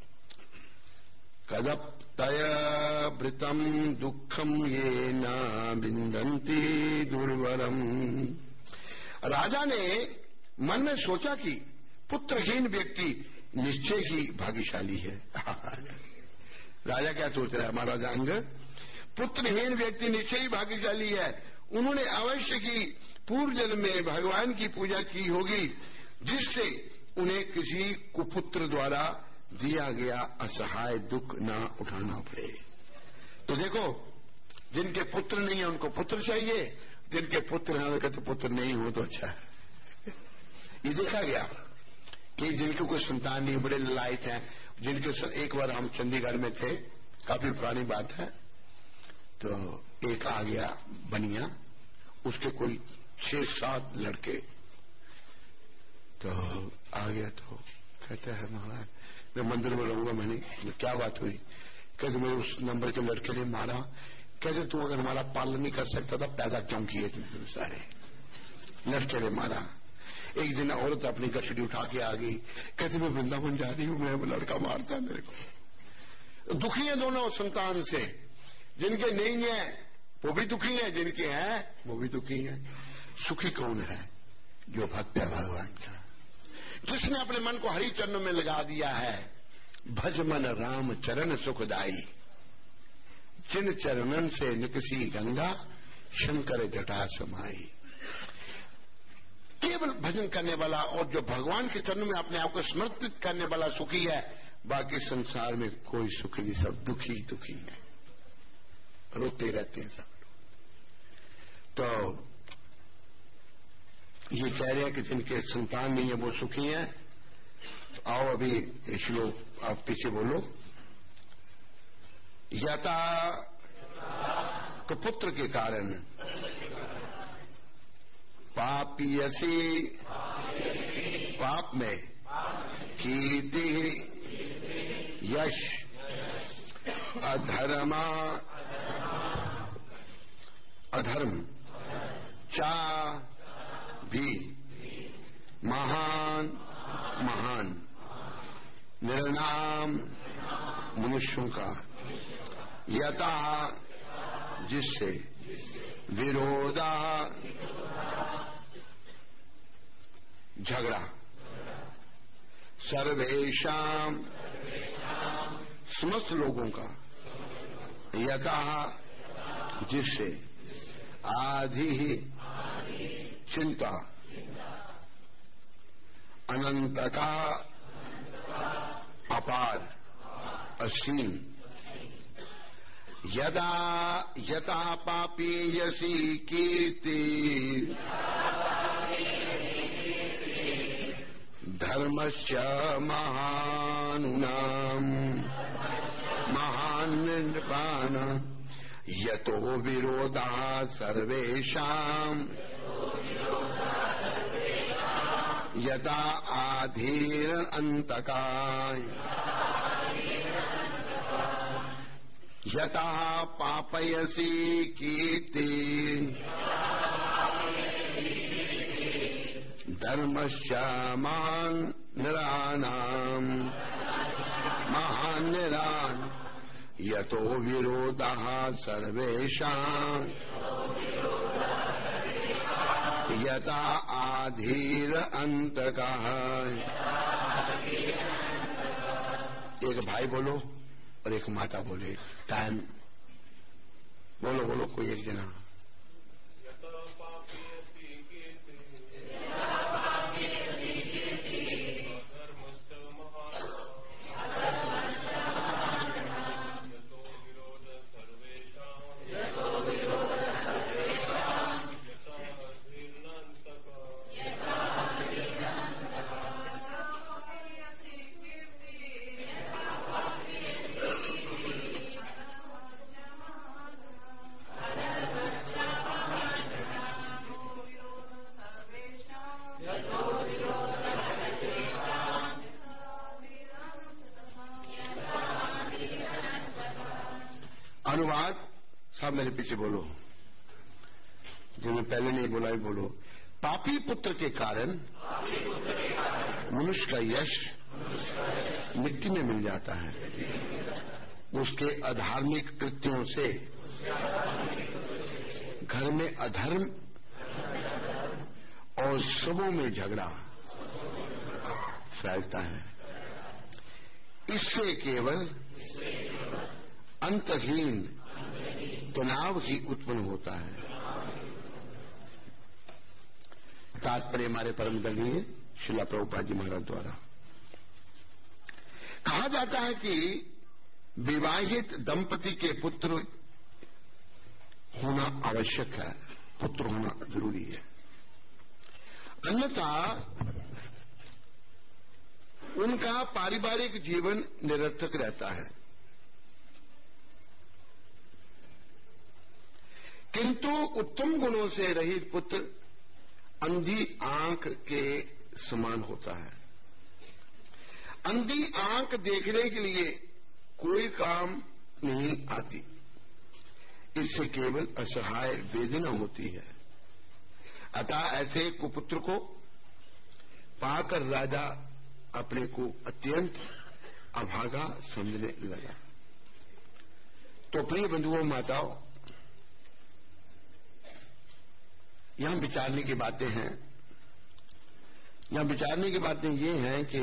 कदप्तयवृतं दुःखम ये न विन्दन्ति दुर्वरम। राजा ने मन में सोचा कि पुत्रहीन व्यक्ति निश्चय ही भाग्यशाली है। राजा क्या सोच रहा है हमारा जांग? पुत्रहीन व्यक्ति निश्चय ही भाग्यशाली है। उन्होंने अवश्य की पूर्व जन्म में भगवान की पूजा की होगी, जिससे उन्हें किसी कुपुत्र द्वारा दिया गया असहाय दुख न उठाना पड़े। तो देखो, जिनके पुत्र नहीं है उनको पुत्र चाहिए, जिनके पुत्र हैं कहते पुत्र नहीं हो तो अच्छा है। ये देखा गया कि जिनके कोई संतान नहीं, बड़े ललायत हैं, जिनके एक बार हम चंडीगढ़ में थे, काफी पुरानी बात है, तो एक आ गया बनिया, उसके कोई 6-7 लड़के, तो आ गया तो कहते हैं महाराज मैं मंदिर में रहूंगा। मैंने क्या बात हुई? कहते मेरे उस नंबर के लड़के ने मारा। कहते तू अगर हमारा पालन नहीं कर सकता था पैदा क्यों किए तुमने? सारे लड़के ने मारा। एक दिन औरत अपनी गठड़ी उठा के आ गई, कहते मैं वृंदावन जा रही हूं, मैं लड़का मारता है मेरे को। दुखी है दोनों संतान से, जिनके नहीं है वो भी दुखी है, जिनके हैं वो भी दुखी है। सुखी कौन है? जो भक्त है भगवान का, जिसने अपने मन को हरि चरणों में लगा दिया है। भज मन राम चरण सुखदाई, जिन चरणन से निकसी गंगा शंकर जटा समाई। केवल भजन करने वाला और जो भगवान के चरणों में अपने आप को समर्पित करने वाला सुखी है। बाकी संसार में कोई सुखी नहीं, सब दुखी दुखी है, रोते रहते हैं सब। तो ये कह रहे हैं कि जिनके संतान नहीं है वो सुखी हैं। तो आओ अभी श्लोक आप पीछे बोलो। यथा पुत्र के कारण पापीयसी, पाप में कीर्ति यश अधर्मा अधर्म चा भी महान महान निर्नाम मनुष्यों का यथा जिससे विरोधा झगड़ा सर्वेशाम समस्त लोगों का यथा जिससे आधि ही चिंता अनंत का अपार असीम यदा यथा पापीयसी कीर्ति धर्मश्च महानुनाम महान नृपान यतो विरोधा सर्वेषाम् यदा आधीर अंतकाय यथा पापयसी कीर्ति धर्मश्च मान निरानाम महान निरान यतो विरोधः सर्वेषां यथा आधीर अंतकः। एक भाई बोलो और एक माता बोले। टाइम बोलो बोलो कोई एक जना। अनुवाद सब मेरे पीछे बोलो। जो मैं पहले नहीं बोला ही बोलो। पापी पुत्र के कारण मनुष्य का यश मिट्टी में मिल जाता है, उसके अधार्मिक कृत्यों से घर में अधर्म और सबों में झगड़ा फैलता है। इससे केवल अंतहीन तनाव ही उत्पन्न होता है। तात्पर्य हमारे परम दलीय श्रील प्रभुपाद जी महाराज द्वारा कहा जाता है कि विवाहित दंपति के पुत्र होना आवश्यक है, पुत्र होना जरूरी है, अन्यथा उनका पारिवारिक जीवन निरर्थक रहता है। किंतु उत्तम गुणों से रहित पुत्र अंधी आंख के समान होता है। अंधी आंख देखने के लिए कोई काम नहीं आती, इससे केवल असहाय वेदना होती है। अतः ऐसे कुपुत्र को पाकर राजा अपने को अत्यंत अभागा समझने लगा। तो प्रिय बंधुओं माताओं, यहां विचारने की बातें हैं। यहां विचारने की बातें ये हैं कि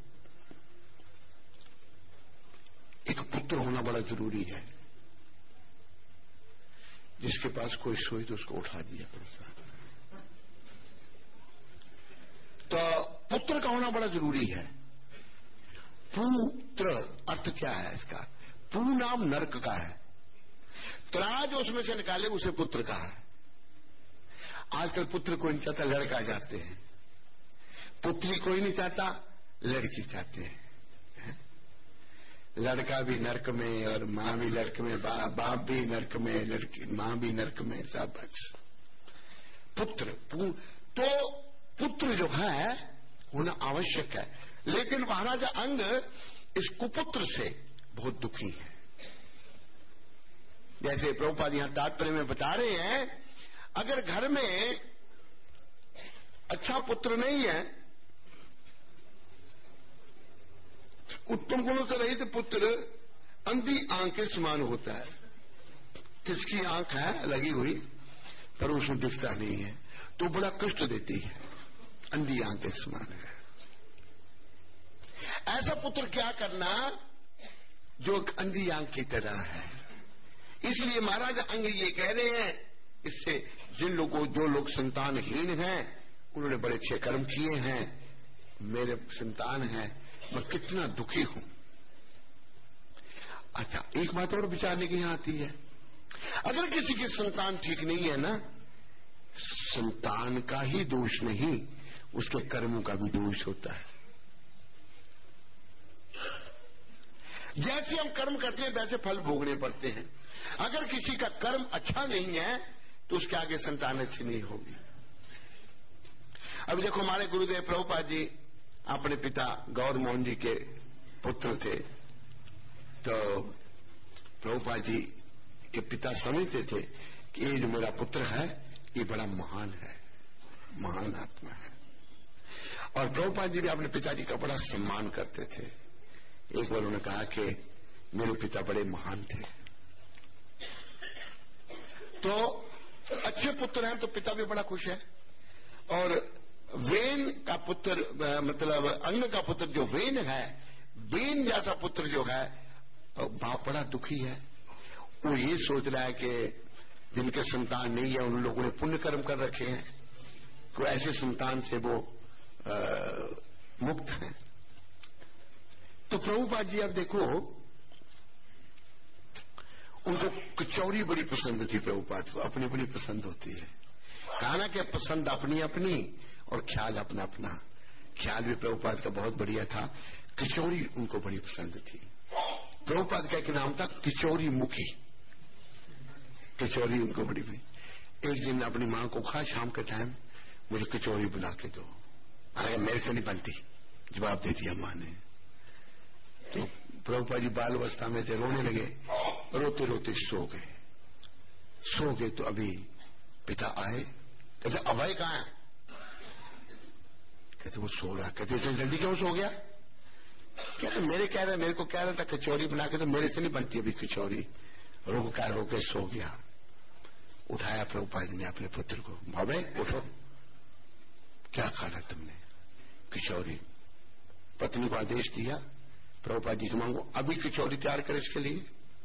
एक पुत्र होना बड़ा जरूरी है। जिसके पास कोई सोई तो उसको उठा दिया पड़ता। तो पुत्र का होना बड़ा जरूरी है। पुत्र अर्थ क्या है इसका? पू नाम नरक का है, त्रा जो उसमें से निकाले उसे पुत्र का है। आजकल पुत्र कोई नहीं चाहता, लड़का चाहते हैं। पुत्री कोई नहीं चाहता, लड़की चाहते हैं। लड़का भी नरक में और मां भी नरक में, बाप भी नरक में, लड़की मां भी नरक में, सब बस पुत्र। तो पुत्र जो है होना आवश्यक है, लेकिन महाराजा अंग इस कुपुत्र से बहुत दुखी है। जैसे प्रभुपाद यहां तात्पर्य में बता रहे हैं, अगर घर में अच्छा पुत्र नहीं है, उत्तम गुणों से रहित पुत्र अंधी आंख के समान होता है। किसकी आंख है लगी हुई पर उसमें दिखता नहीं है, तो बड़ा कष्ट देती है, अंधी आंख के समान है। ऐसा पुत्र क्या करना जो अंधी आंख की तरह है। इसलिए महाराजा अंग ये कह रहे हैं, इससे जिन लोगों जो लोग संतानहीन हैं उन्होंने बड़े अच्छे कर्म किए हैं, मेरे संतान है, मैं कितना दुखी हूं। अच्छा, एक बात और विचारने की यहां आती है, अगर किसी की संतान ठीक नहीं है ना, संतान का ही दोष नहीं, उसके कर्मों का भी दोष होता है। जैसे हम कर्म करते हैं वैसे फल भोगने पड़ते हैं। अगर किसी का कर्म अच्छा नहीं है तो उसके आगे संतान अच्छी नहीं होगी। अभी देखो, हमारे गुरुदेव प्रभुपाद जी अपने पिता गौर मोहन जी के पुत्र थे। तो प्रभुपाद जी के पिता समझते थे कि ये जो मेरा पुत्र है ये बड़ा महान है, महान आत्मा है। और प्रभुपाद जी भी अपने पिताजी का बड़ा सम्मान करते थे। एक बार उन्होंने कहा कि मेरे पिता बड़े महान थे। तो अच्छे पुत्र हैं तो पिता भी बड़ा खुश है। और वेन का पुत्र, मतलब अंग का पुत्र जो वेन है, वेन जैसा पुत्र जो है, बाप बड़ा दुखी है। वो ये सोच रहा है कि जिनके संतान नहीं है उन लोगों ने पुण्य कर्म कर रखे हैं, तो ऐसे संतान से वो मुक्त हैं। तो प्रभुपाद जी अब देखो, उनको कचौरी बड़ी पसंद थी। प्रभुपाद को अपनी बड़ी पसंद होती है। खाना के पसंद अपनी अपनी और ख्याल अपना अपना। ख्याल भी प्रभुपाद का बहुत बढ़िया था। कचौरी उनको बड़ी पसंद थी। प्रभुपाद का एक नाम था कचौरी मुखी। कचौरी उनको बड़ी भी। एक दिन अपनी मां को कहा, शाम के टाइम मुझे कचौरी बना के दो। अरे मेरे से नहीं बनती, जवाब दे दिया मां ने। तो प्रभुपाद जी बाल अवस्था में थे, रोने लगे, रोते रोते सो गए। तो अभी पिता आए, कहते अभय कहाँ है? कहते वो सो रहा। कहते इतनी जल्दी क्यों सो गया? कहते मेरे को कह रहा था कचौरी बना के, तो मेरे से नहीं बनती अभी कचौरी, रोके सो गया। उठाया प्रभुपाद जी ने अपने पुत्र को, भावे उठो, क्या खाना तुमने? कचौरी। पत्नी को आदेश दिया, प्रभुपाद जी से मांगो अभी कचौरी तैयार करे इसके लिए,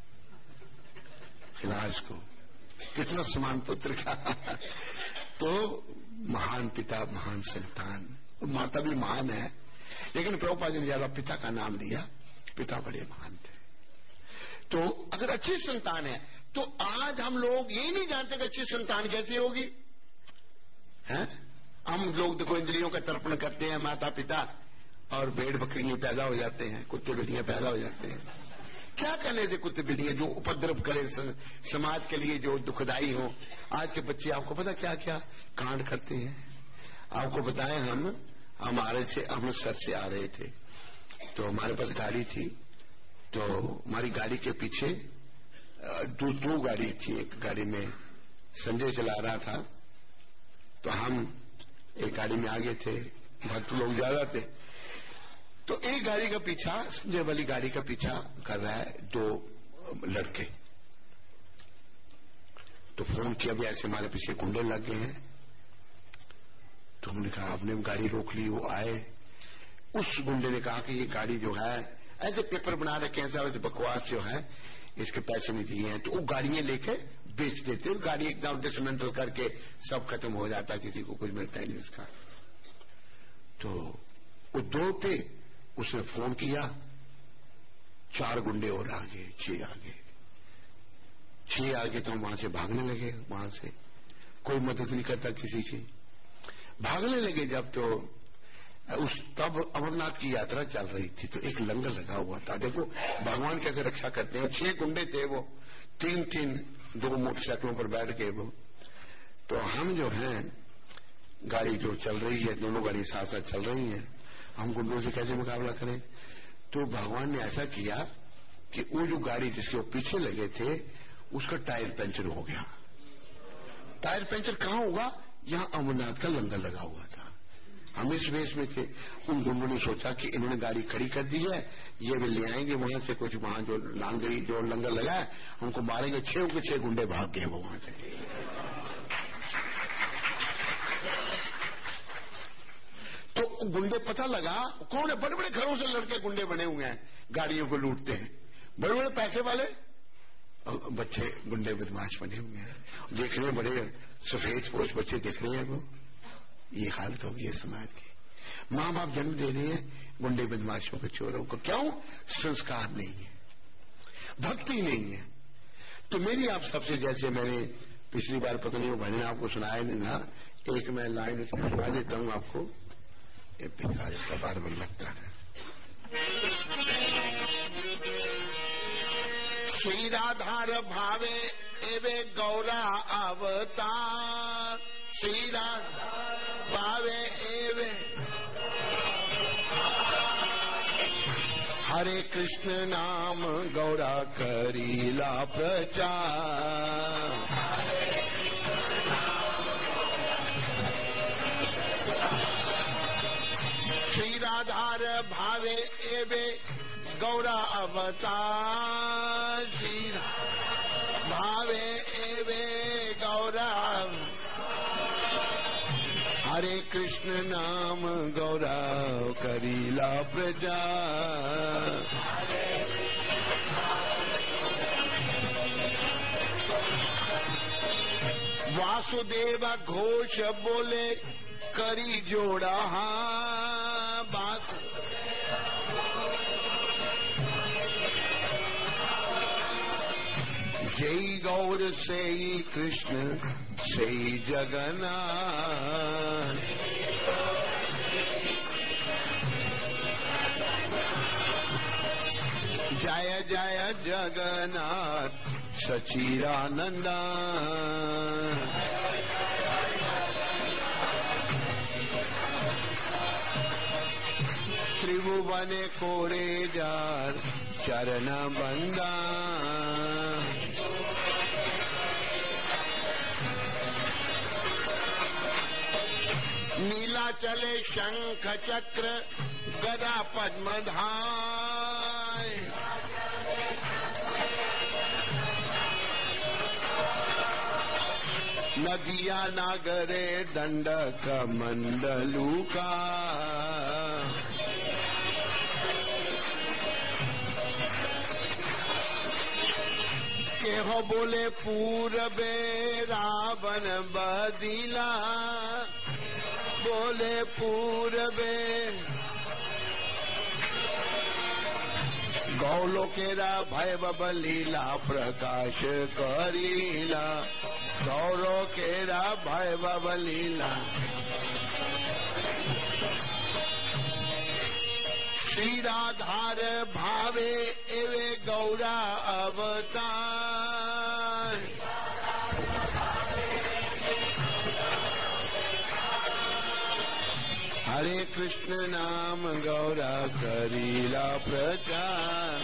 खिला इसको। कितना समान पुत्र का। तो महान पिता, महान संतान, माता भी महान है, लेकिन प्रभुपाद जी ने ज्यादा पिता का नाम लिया, पिता बड़े महान थे। तो अगर अच्छी संतान है, तो आज हम लोग ये नहीं जानते कि अच्छी संतान कैसी होगी, हैं? हम लोग देखो इंद्रियों का तर्पण करते हैं, माता पिता, और भेड़ बकरियां पैदा हो जाते हैं, कुत्ते बिल्लियां पैदा हो जाते हैं। क्या करने से कुत्ते बिल्लियां जो उपद्रव करे, समाज के लिए जो दुखदाई हो। आज के बच्चे आपको पता क्या क्या कांड करते हैं। आपको बताएं, हम अमृतसर से आ रहे थे, तो हमारे पास गाड़ी थी, तो हमारी गाड़ी के पीछे दो गाड़ी थी। एक गाड़ी में संजय चला रहा था, तो हम एक गाड़ी में आगे थे, भक्त लोग ज्यादा थे। तो एक गाड़ी का पीछा, संजय वाली गाड़ी का पीछा कर रहा है दो लड़के। तो फोन किया, भी ऐसे हमारे पीछे गुंडे लग गए हैं। तो हमने कहा, आपने गाड़ी रोक ली, वो आए। उस गुंडे ने कहा कि ये गाड़ी जो है ऐसे पेपर बना रखे हैं, ऐसे बकवास जो है, इसके पैसे नहीं दिए हैं, तो वो गाड़ियां लेके बेच देते हैं। गाड़ी एकदम डिसमेंटल करके सब खत्म हो जाता है, किसी को कुछ मिलता ही नहीं उसका। तो वो दो थे, उसने फोन किया, 4 गुंडे और आगे, 6 आगे। तो हम वहां से भागने लगे, वहां से कोई मदद नहीं करता किसी की, भागने लगे। जब तो तब अमरनाथ की यात्रा चल रही थी, तो एक लंगर लगा हुआ था। देखो भगवान कैसे रक्षा करते हैं। 6 गुंडे थे, वो 3 2 मोटरसाइकिलों पर बैठ के वो। तो हम जो हैं, गाड़ी जो चल रही है, दोनों गाड़ी साथ साथ चल रही हैं, हम गुंडों से कैसे मुकाबला करें? तो भगवान ने ऐसा किया कि वो जो गाड़ी जिसके वो पीछे लगे थे, उसका टायर पंचर हो गया। टायर पंचर कहां होगा? यहां अमरनाथ का लंगर लगा हुआ था। हम इस वेश में थे। उन गुंडों ने सोचा कि इन्होंने गाड़ी खड़ी कर दी है, ये भी ले आएंगे वहां से कुछ, वहां जो लांगरी जो लंगर लगा है हमको मारेंगे। 6 के 6 गुंडे भाग गए वो वहां से। तो गुंडे, पता लगा कौन है, बड़े बड़े घरों से लड़के गुंडे बने हुए हैं, गाड़ियों को लूटते हैं, बड़े बड़े पैसे वाले बच्चे गुंडे बदमाश बने हुए हैं। देखने में बड़े सफेद पोष बच्चे दिख रहे हैं। वो ये हालत होगी है समाज की। माँ बाप जन्म दे रहे हैं गुंडे बदमाशों को, चोरों को। क्यों? संस्कार नहीं है, भक्ति नहीं है। तो मेरी आप सबसे, जैसे मैंने पिछली बार पता नहीं वो भजन आपको सुनाया नहीं ना, एक मैं लाइन उसमें सुना देता हूं आपको। ये भिखारी का बार बार लगता है। श्री राधार भावे एवे गौरा अवतार, श्री राधार भावे एवे हरे कृष्ण नाम गौरा करीला प्रचार। श्री राधार भावे एवे गौरा अवतार, श्री भावे एवे गौरा हरे कृष्ण नाम गौरा करीला प्रजा। वासुदेव घोष बोले करी जोड़ा, जय गौर से ही कृष्ण से ही जगन्नाथ, जय जय जगन्नाथ सचिदानंदा। त्रिभुवने कोरे जार चरण बंदा, नीला चले शंख चक्र गदा पद्मधाय। नदिया नागरे दंडक मंडलूका। के हो बोले पूरबे रावण बदीला, बोले पूरबे गौलोकेरा भय बबलीला प्रकाश करीला। गौलोकेरा भय बबलीला। श्री राधार भावे एवे गौरा अवतार। हरे कृष्ण नाम गौरा करीला प्रचार।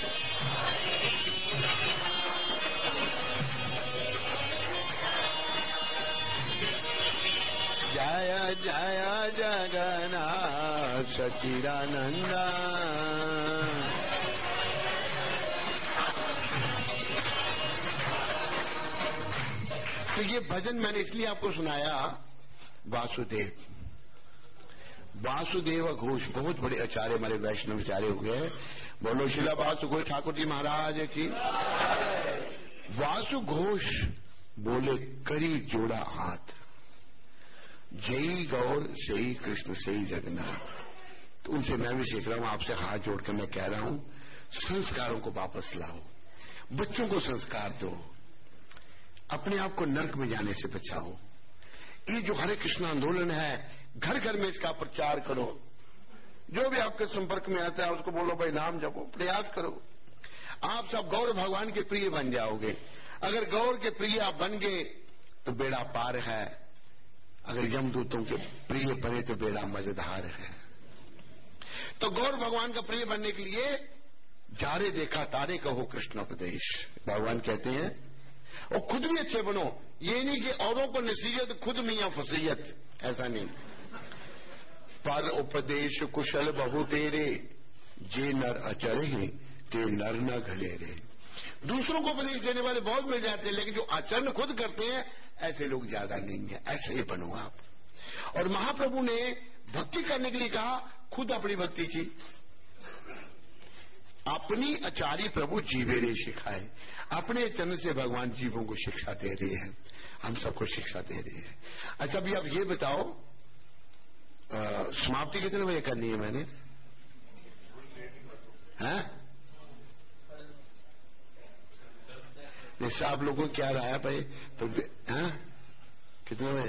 जय जय जगन्नाथ सच्चिदानंदा। तो ये भजन मैंने इसलिए आपको सुनाया, वासुदेव वासुदेव घोष बहुत बड़े आचार्य हमारे वैष्णव आचार्य हो गए। बोलो शिला वासु घोष ठाकुर जी महाराज की। वासु घोष बोले करी जोड़ा हाथ, जय गौर सही कृष्ण सही जगन्नाथ। तो उनसे मैं भी सीख रहा हूं, आपसे हाथ जोड़कर मैं कह रहा हूं, संस्कारों को वापस लाओ, बच्चों को संस्कार दो, अपने आप को नरक में जाने से बचाओ। ये जो हरे कृष्ण आंदोलन है, घर घर में इसका प्रचार करो। जो भी आपके संपर्क में आता है उसको बोलो भाई नाम जपो, प्रयास करो। आप सब गौर भगवान के प्रिय बन जाओगे। अगर गौर के प्रिय आप बन गए तो बेड़ा पार है, अगर यमदूतों के प्रिय बने तो बेड़ा मजेदार है। तो गौर भगवान का प्रिय बनने के लिए जारे देखा तारे कहो कृष्ण उपदेश। भगवान कहते हैं और खुद भी अच्छे बनो। ये नहीं कि औरों को नसीहत खुद मियां फसीयत, ऐसा नहीं। पर उपदेश कुशल बहु तेरे, जे नर अचरे ते नर न घले रे। दूसरों को उपदेश देने वाले बहुत मिल जाते हैं, लेकिन जो आचरण खुद करते हैं ऐसे लोग ज्यादा नहीं है। ऐसे ही बनो आप। और महाप्रभु ने भक्ति करने के लिए कहा, खुद अपनी भक्ति की। अपनी आचार्य प्रभु जीवे रे सिखाए। अपने चरण से भगवान जीवों को शिक्षा दे रहे हैं, हम सबको शिक्षा दे रहे हैं। अच्छा अभी आप ये बताओ, समाप्ति कितने बजे करनी है मैंने? हैं? जैसे आप लोगों को क्या रहा है भाई? तो हैं? कितने बजे?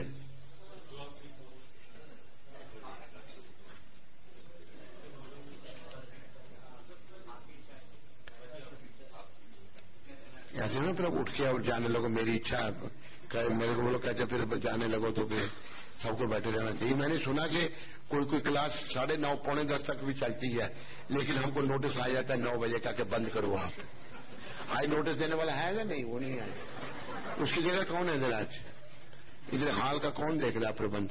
ऐसे ना प्रभु उठ के और जाने लगो, मेरी इच्छा मेरे को बोलो कहते फिर जाने लगो तो फिर सबको बैठे रहना चाहिए। मैंने सुना कि कोई क्लास 9:30 पौने 10 तक भी चलती है, लेकिन हमको नोटिस आ जाता है 9 बजे का कि बंद करो आप। आज नोटिस देने वाला है या नहीं? वो नहीं है। उसकी जगह कौन है इधर? आज इधर हाल का कौन देख रहा प्रबंध?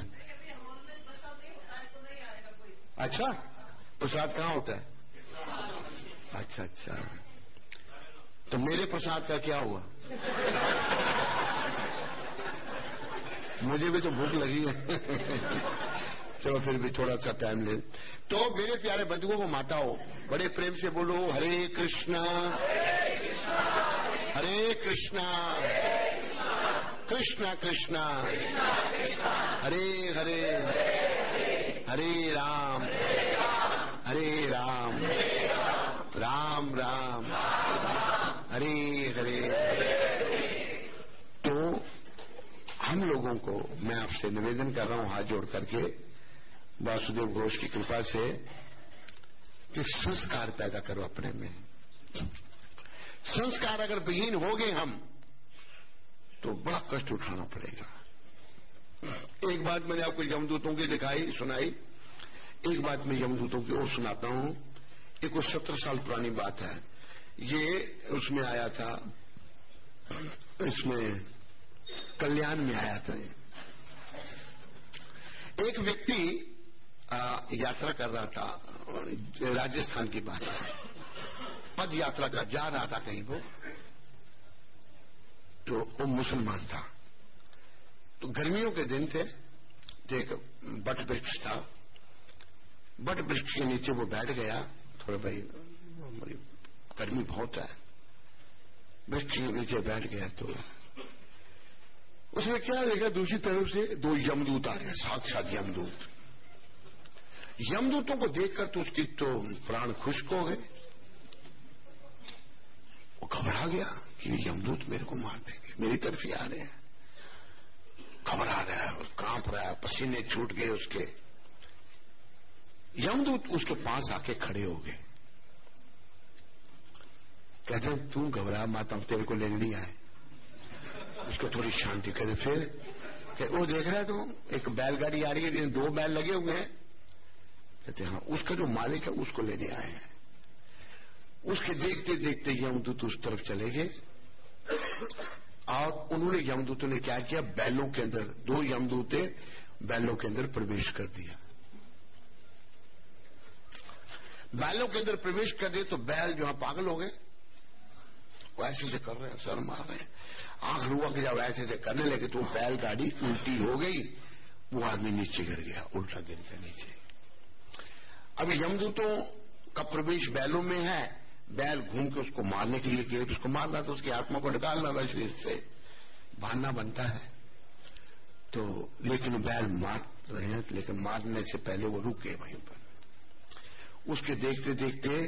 अच्छा प्रसाद कहाँ होता है? अच्छा अच्छा, तो मेरे प्रसाद का क्या हुआ? मुझे भी तो भूख लगी है। चलो फिर भी थोड़ा सा टाइम ले। तो मेरे प्यारे बंधुओं को माताओं, बड़े प्रेम से बोलो हरे कृष्णा हरे कृष्णा कृष्णा कृष्णा हरे हरे हरे राम राम राम हरे हरे। तो हम लोगों को मैं आपसे निवेदन कर रहा हूं हाथ जोड़ करके, वासुदेव घोष की कृपा से, कि संस्कार पैदा करो अपने में। संस्कार अगर विहीन हो गए हम तो बड़ा कष्ट उठाना पड़ेगा। एक बात मैंने आपको यमदूतों की दिखाई सुनाई, एक बात मैं यमदूतों की और सुनाता हूं। ये कुछ 17 साल पुरानी बात है। ये उसमें आया था, इसमें कल्याण में आया था। एक व्यक्ति यात्रा कर रहा था, राजस्थान की बात है, पद यात्रा का जा रहा था कहीं तो वो मुसलमान था। तो गर्मियों के दिन थे, तो एक बट वृक्ष था, बट वृक्ष के नीचे वो बैठ गया। थोड़ा भाई गर्मी बहुत है, वृक्ष के नीचे बैठ गया तो उसने क्या देखा, दूसरी तरफ से दो यमदूत आ रहे हैं, साक्षात यमदूत। यमदूतों को देखकर तो उसकी तो प्राण खुश्क हो गए, वो घबरा गया कि यमदूत मेरे को मार देंगे, मेरी तरफ ही आ रहे हैं। घबरा रहा है और कांप रहा है, पसीने छूट गए उसके। यमदूत उसके पास आके खड़े हो गए, कहते हैं तू घबरा मत, हम तेरे को लेने नहीं आए। उसको थोड़ी शांति। कहते फिर वो देख रहा है तो एक बैलगाड़ी आ रही है जिसमें 2 बैल लगे हुए हैं। कहते हाँ, उसका जो मालिक है उसको लेने आए हैं। उसके देखते देखते यमदूत उस तरफ चले गए और उन्होंने, यमदूतों ने क्या किया, बैलों के अंदर, 2 यमदूत बैलों के अंदर प्रवेश कर दिया। बैलों के अंदर प्रवेश कर दिए तो बैल जो है पागल हो गए, वो ऐसे से कर रहे हैं, सर मार रहे हैं, आंख रुआ के जब ऐसे से करने लगे तो बैलगाड़ी उल्टी हो गई, वो आदमी नीचे गिर गया, उल्टा गिर गया नीचे। अब यमदूतों का प्रवेश बैलों में है, बैल घूम के उसको मारने के लिए गए, उसको मारना था, उसकी आत्मा को निकालना था शरीर से, भागना बनता है। तो लेकिन बैल मार रहे हैं, लेकिन मारने से पहले वो रुक गए वहीं पर। उसके देखते देखते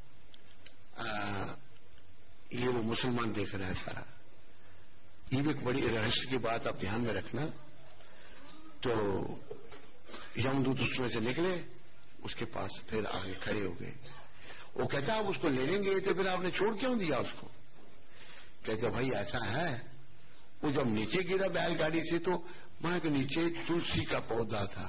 ये वो मुसलमान देख रहा है सारा। ये भी एक बड़ी रहस्य की बात आप ध्यान में रखना। तो यमदूत उसमें से निकले, उसके पास फिर आगे खड़े हो गए। वो कहता आप उसको ले लेंगे तो फिर आपने छोड़ क्यों दिया उसको? कहते भाई ऐसा है, वो जब नीचे गिरा बैलगाड़ी से तो वहां के नीचे तुलसी का पौधा था,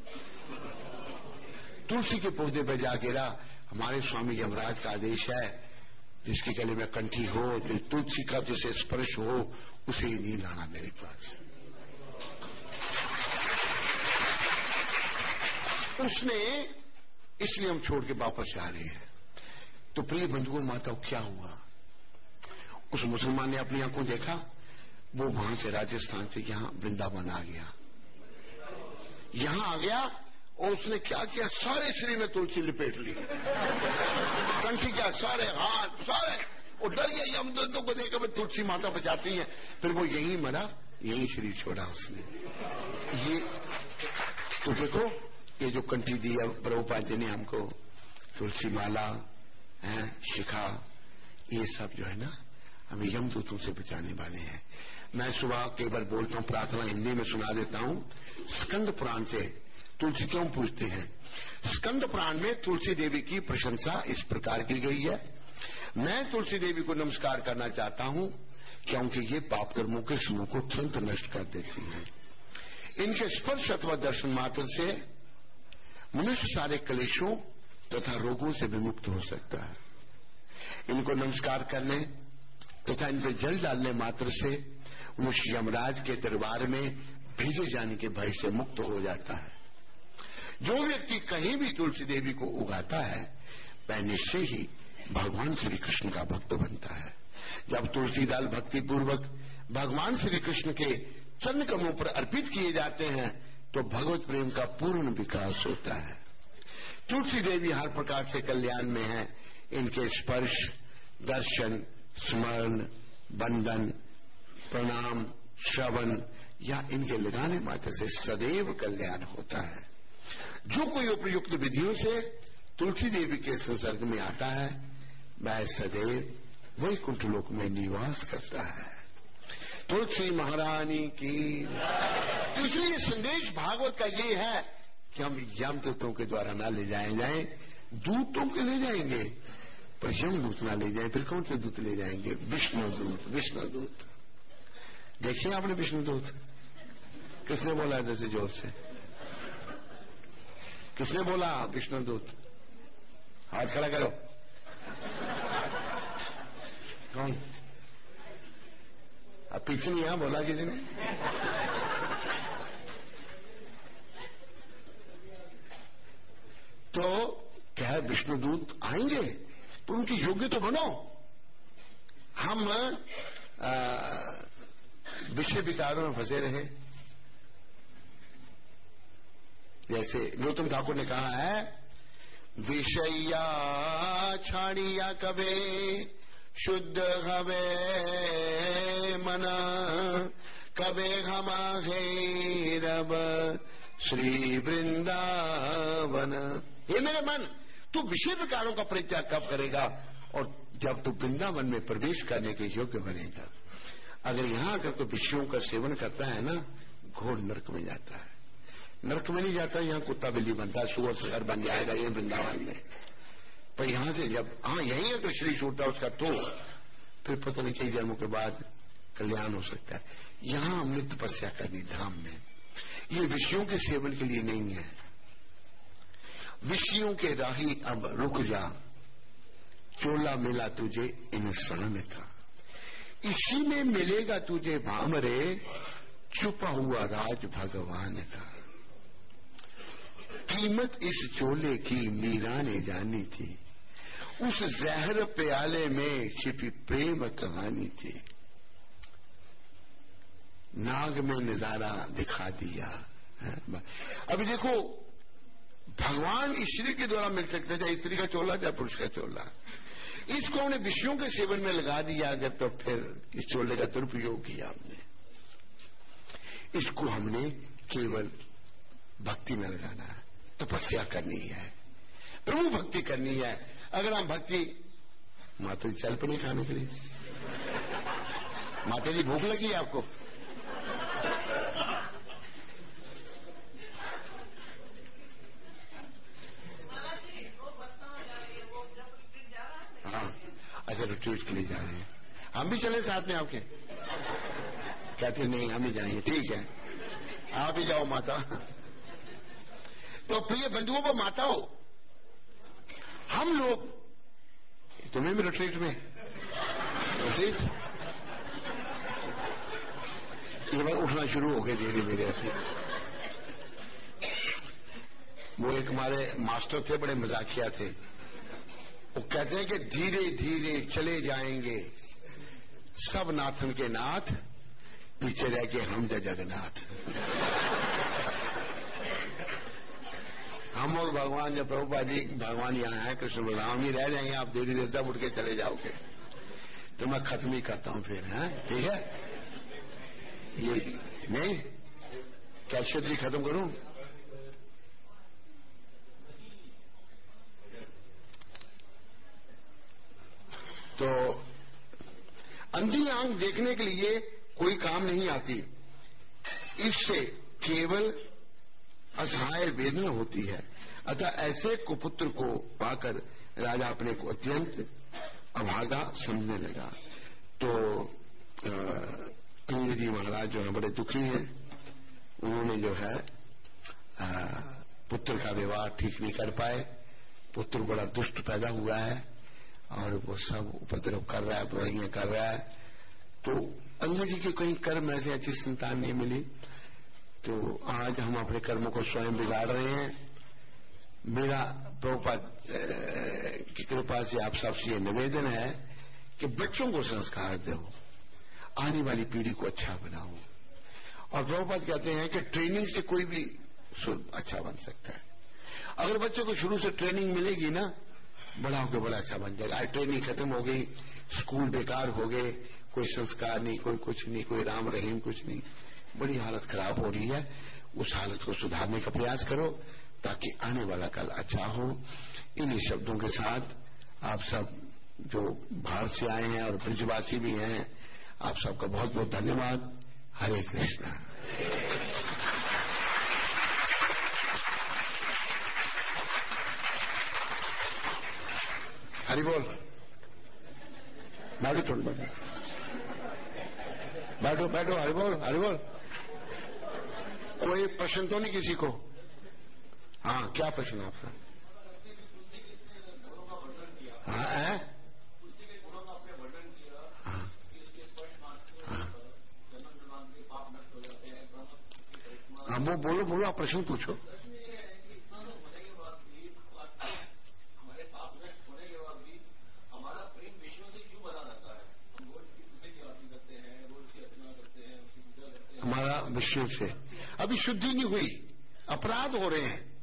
तुलसी के पौधे पर जा गिरा। हमारे स्वामी यमराज का आदेश है, जिसके गले में कंठी हो, जो तुलसी का जिसे स्पर्श हो, उसे ही नहीं लाना मेरे पास। उसने, इसलिए हम छोड़ के वापस आ रहे हैं। तो प्रिय बंधुओं माताओं, क्या हुआ? उस मुसलमान ने अपनी आंखों देखा, वो वहां से राजस्थान से यहां वृंदावन आ गया, यहां आ गया और उसने क्या किया, सारे शरीर में तुलसी लिपेट ली, कंठी क्या, सारे हाथ सारे। वो डर गया यमदूतों को देखकर, तुलसी माता बचाती है। फिर वो यहीं मरा, यहीं शरीर छोड़ा उसने। ये तो देखो, ये जो कंठी दी है प्रभुपाद जी ने हमको, तुलसी माला है, शिखा, ये सब जो है ना, हमें यमदूतों से बचाने वाले हैं। मैं सुबह कई बार बोलता हूं, प्रार्थना हिंदी में सुना देता हूं। स्कंद पुराण से तुलसी क्यों पूछते हैं? स्कंद पुराण में तुलसी देवी की प्रशंसा इस प्रकार की गई है। मैं तुलसी देवी को नमस्कार करना चाहता हूं क्योंकि ये पाप कर्मों के समूह को तुरंत नष्ट कर देती हैं। इनके स्पर्श अथवा दर्शन मात्र से मनुष्य सारे कलेशों तथा रोगों से विमुक्त हो सकता है। इनको नमस्कार करने तथा इन पर जल डालने मात्र से मनुष्य यमराज के दरबार में भेजे जाने के भय से मुक्त हो जाता है। जो व्यक्ति कहीं भी तुलसी देवी को उगाता है, वह निश्चय ही भगवान श्री कृष्ण का भक्त बनता है। जब तुलसी दल भक्ति पूर्वक भगवान श्री कृष्ण के चरण कमलों पर अर्पित किए जाते हैं तो भगवत प्रेम का पूर्ण विकास होता है। तुलसी देवी हर प्रकार से कल्याण में है। इनके स्पर्श, दर्शन, स्मरण, बंधन, प्रणाम, श्रवण या इनके लगाने मात्र से सदैव कल्याण होता है। जो कोई उपयुक्त विधियों से तुलसी देवी के संसर्ग में आता है, वह सदैव वैकुंठ लोक में निवास करता है। तुलसी महारानी की। तो इसलिए संदेश भागवत का ये है कि हम यमदूतों के द्वारा ना ले जाए, दूतों के ले जाएंगे, पर यमदूत ना ले जाए। फिर कौन से दूत ले जाएंगे? विष्णुदूत। विष्णुदूत देखिए आपने विष्णुदूत, किसने बोला है? जैसे जोर से किसने बोला विष्णुदूत? हाथ खड़ा करो। कौन? अब पीछे नहीं, यहां बोला किसी ने? तो क्या है, विष्णुदूत आएंगे तो उनकी योग्य तो बनो। हम विषय विकारों में फंसे रहे। जैसे गौतम ठाकुर ने कहा है, विषया छाड़िया कबे शुद्ध हवे मन, कबे हमा है रब श्री वृंदावन। हे मेरे मन, तू विषय विकारों का परित्याग कब करेगा? और जब तू वृंदावन में प्रवेश करने के योग्य बनेगा। अगर यहां अगर तो विषयों का सेवन करता है ना, घोर नरक में जाता है। नरक में नहीं जाता, यहां कुत्ता बिल्ली बनता है, सुअर शहर बन जाएगा ये वृंदावन में। पर यहां से जब यही है तो शरीर छूटता उसका, तो फिर पता नहीं कई जन्मों के बाद कल्याण हो सकता है। यहां हमने तपस्या करनी धाम में। ये विषयों के सेवन के लिए नहीं है। विषयों के राही अब रुक जा, चोला मिला तुझे इंसान का। इसी में मिलेगा तुझे भामरे, छुपा हुआ राज भगवान का। कीमत इस चोले की मीरा ने जानी थी, उस जहर प्याले में छिपी प्रेम कहानी थी। नाग में नजारा दिखा दिया। अभी देखो, भगवान स्त्री के द्वारा मिल सकते, चाहे स्त्री का चोला चाहे पुरुष का चोला। इसको हमने विषयों के सेवन में लगा दिया अगर, तो फिर इस चोले का दुरुपयोग किया हमने। इसको हमने केवल भक्ति में लगाना है, तपस्या करनी है, प्रभु भक्ति करनी है। अगर हम भक्ति, माता जी चल पड़ी खाने के लिए, माता जी भूख लगी है आपको? हाँ, अच्छा रिट्रीट के लिए जा रहे हैं। हम भी चले साथ में आपके? कहते नहीं हम ही जाएंगे। ठीक है, आप ही जाओ माता। तो प्रिय बंधुओं को माताओं, हम लोग, तुम्हें भी रिट्रीट में रिट्रीट, ये बार उठना शुरू हो गए धीरे धीरे। वो एक हमारे मास्टर थे, बड़े मजाकिया थे। वो कहते हैं कि धीरे धीरे चले जाएंगे सब नाथन के नाथ, पीछे रह के हम जगन्नाथ। हम और भगवान, जब प्रभुपाद जी भगवान यहाँ है, कृष्ण बलराम ही रह जाएंगे, आप धीरे धीरे सब उठ के चले जाओगे। तो मैं खत्म ही करता हूं फिर, है ठीक है? ये नहीं कैशियत जी खत्म करूं? तो अंधी आंख देखने के लिए कोई काम नहीं आती, इससे केवल असहाय वेदना होती है। अतः ऐसे कुपुत्र को पाकर राजा अपने को अत्यंत अभागा समझने लगा। तो अंजनी जी महाराज जो है बड़े दुखी हैं। उन्होंने जो है पुत्र का व्यवहार ठीक नहीं कर पाए। पुत्र बड़ा दुष्ट पैदा हुआ है और वो सब उपद्रव कर रहा है, बुराइयां कर रहा है। तो अंजनी जी के कहीं कर्म ऐसे अच्छी संतान नहीं मिली, तो आज हम अपने कर्मों को स्वयं बिगाड़ रहे हैं। मेरा प्रभुपाद की कृपा से आप सबसे ये निवेदन है कि बच्चों को संस्कार दो, आने वाली पीढ़ी को अच्छा बनाओ। और प्रभुपाद कहते हैं कि ट्रेनिंग से कोई भी अच्छा बन सकता है। अगर बच्चों को शुरू से ट्रेनिंग मिलेगी ना, बड़ा होकर बड़ा अच्छा बन जाएगा। आज ट्रेनिंग खत्म हो गई, स्कूल बेकार हो गए, कोई संस्कार नहीं, कोई कुछ नहीं, कोई राम रहीम कुछ नहीं, बड़ी हालत खराब हो रही है। उस हालत को सुधारने का प्रयास करो ताकि आने वाला कल अच्छा हो। इन्हीं शब्दों के साथ आप सब जो बाहर से आए हैं और ब्रजवासी भी हैं, आप सबका बहुत बहुत धन्यवाद। हरे कृष्णा। हरि बोल। बैठो थोड़ी, बैठो बैठो। हरि बोल, हरि बोल। कोई प्रश्न तो नहीं किसी को? हाँ, क्या प्रश्न आपका? हाँ है? हाँ, वो बोलो बोलो, आप प्रश्न पूछो। हमारा विष्णु से अभी शुद्धि नहीं हुई, अपराध हो रहे हैं।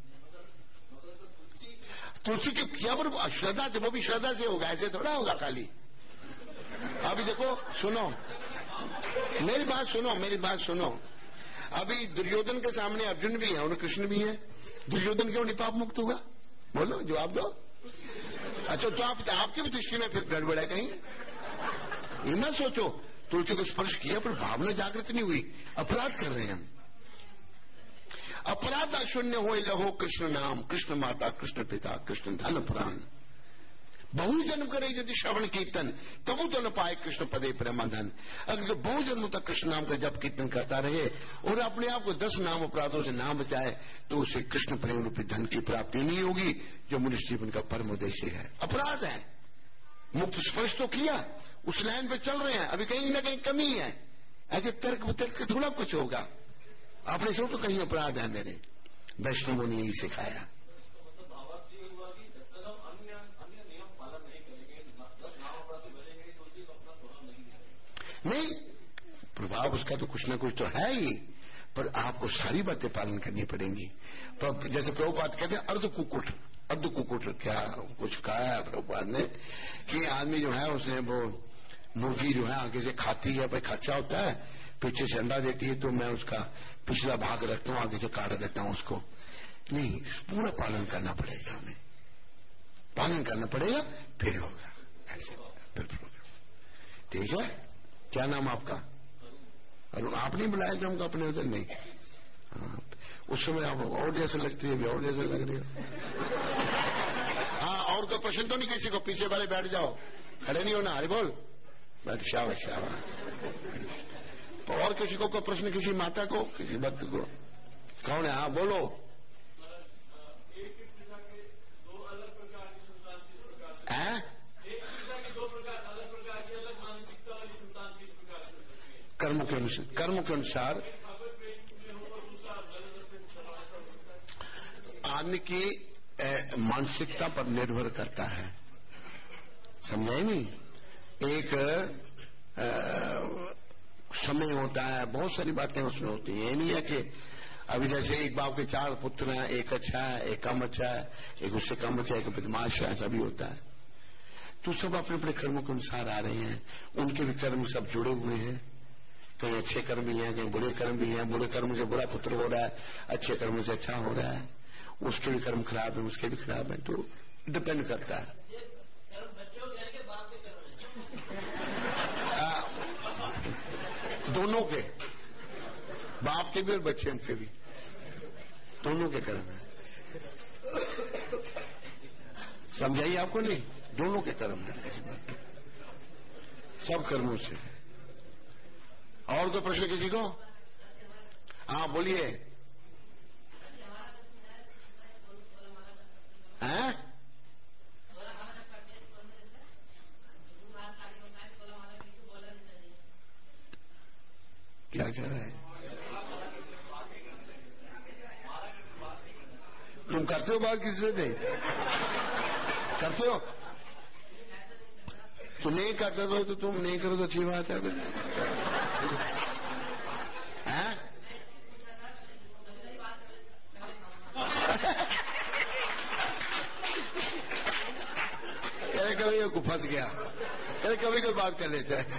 तुलसी के क्या पर श्रद्धा थे, वो भी श्रद्धा से होगा, ऐसे थोड़ा होगा खाली। अभी देखो, सुनो मेरी बात, सुनो। अभी दुर्योधन के सामने अर्जुन भी है और कृष्ण भी है, दुर्योधन क्यों नहीं पाप मुक्त होगा? बोलो, जवाब दो। अच्छा, तो आपकी भी दृष्टि में फिर गड़बड़ है कहीं? ये मत सोचो तुलसी को स्पर्श किया पर भावना जागृत नहीं हुई, अपराध कर रहे हैं हम। अपराध शून्य हो लहो कृष्ण नाम, कृष्ण माता, कृष्ण पिता, कृष्ण धन प्राण। बहु जन्म करे यदि श्रवण कीर्तन, तबु तो न पाए कृष्ण पदे परमाधन। अगर बहु जन्म तक कृष्ण नाम का जप कीर्तन करता रहे और अपने आप को 10 नाम अपराधों से ना बचाए, तो उसे कृष्ण प्रेम रूपी धन की प्राप्ति नहीं होगी, जो मनुष्य जीवन का परम उद्देश्य है। अपराध है। मुक्त स्पर्श तो किया, उस लाइन पे चल रहे हैं, अभी कहीं ना कहीं कमी है। ऐसे तर्क थोड़ा कुछ होगा। आपने सोचो कहीं अपराध है मेरे, वैष्णवों ने यही सिखाया। नहीं, प्रभाव उसका तो कुछ ना कुछ तो है ही, पर आपको सारी बातें पालन करनी पड़ेंगी। जैसे प्रभुपाद कहते हैं अर्ध कुकुट क्या कुछ कहा है प्रभुपाद ने कि आदमी जो है उसने वो मुर्गी जो है आगे से खाती है, भाई खर्चा होता है, पीछे से अंडा देती है, तो मैं उसका पिछला भाग रखता हूं, आगे से काट देता हूं उसको। नहीं, पूरा पालन करना पड़ेगा, हमें पालन करना पड़ेगा, फिर होगा ऐसे, फिर प्रोग्राम। ठीक है, क्या नाम आपका? और आप नहीं बुलाया था हमको अपने उधर? नहीं, उस समय आप और जैसे लगती है, और जैसे लग रही हो। हाँ, और कोई प्रश्न तो नहीं किसी को? पीछे वाले बैठ जाओ, खड़े नहीं होना। हरि बोल, बैठ, शाबाश शाबाश। और किसी को कोई प्रश्न, किसी माता को, किसी भक्त को? कौन है? हाँ बोलो। कर्म के अनुसार आदमी की मानसिकता पर निर्भर करता है, समझे नहीं? एक समय होता है, बहुत सारी बातें उसमें होती हैं। ये नहीं है कि अभी जैसे एक बाप के 4 पुत्र हैं, एक अच्छा है, एक कम अच्छा है, एक उससे कम अच्छा है, एक बदमाश है, ऐसा भी होता है। तो सब अपने अपने कर्मों के अनुसार आ रहे हैं, उनके भी कर्म सब जुड़े हुए हैं। कहीं अच्छे कर्म भी हैं, कहीं बुरे कर्म भी हैं। बुरे कर्म से बुरा पुत्र हो रहा है, अच्छे कर्म से अच्छा हो रहा है, उसके भी कर्म खराब है, उसके भी खराब है। तो डिपेंड करता है। दोनों के, बाप के भी और बच्चे के भी, दोनों के कर्म है। समझाइए आपको? नहीं, दोनों के कर्म है, सब कर्मों से। और कोई प्रश्न किसी को? हाँ बोलिए। हैं? क्या कह रहा है? तुम करते हो बात किसी से? नहीं करते हो? तो नहीं करते तो तुम नहीं करो तो अच्छी बात है। कभी को फंस गया, कभी कोई बात कर लेता है।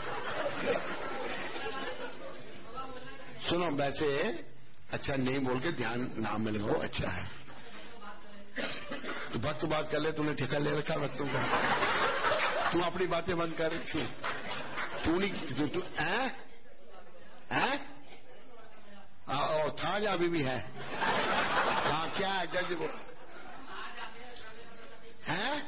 सुनो, वैसे अच्छा नहीं बोल के ध्यान नाम में लगाओ, अच्छा है। तो भक्त बात कर ले, तूने ठेका ले रखा भक्तों का। तू अपनी बातें बंद कर, तू नहीं तू हैं? और था या अभी भी है? हाँ, क्या है जज वो? हैं?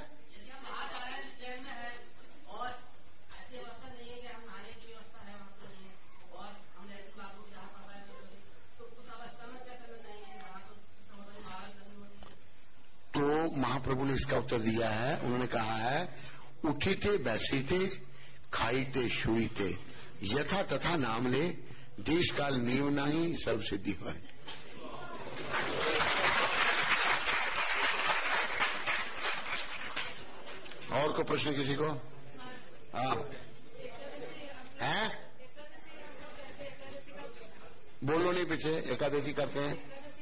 तो महाप्रभु ने इसका उत्तर दिया है। उन्होंने कहा है, उठीते बैसीते खाईते शुईते यथा तथा नाम ले, देश काल नियम नहीं सर्व सिद्धि हो। और को प्रश्न किसी को? हाँ है? बोलो नहीं पीछे एकादशी करते हैं।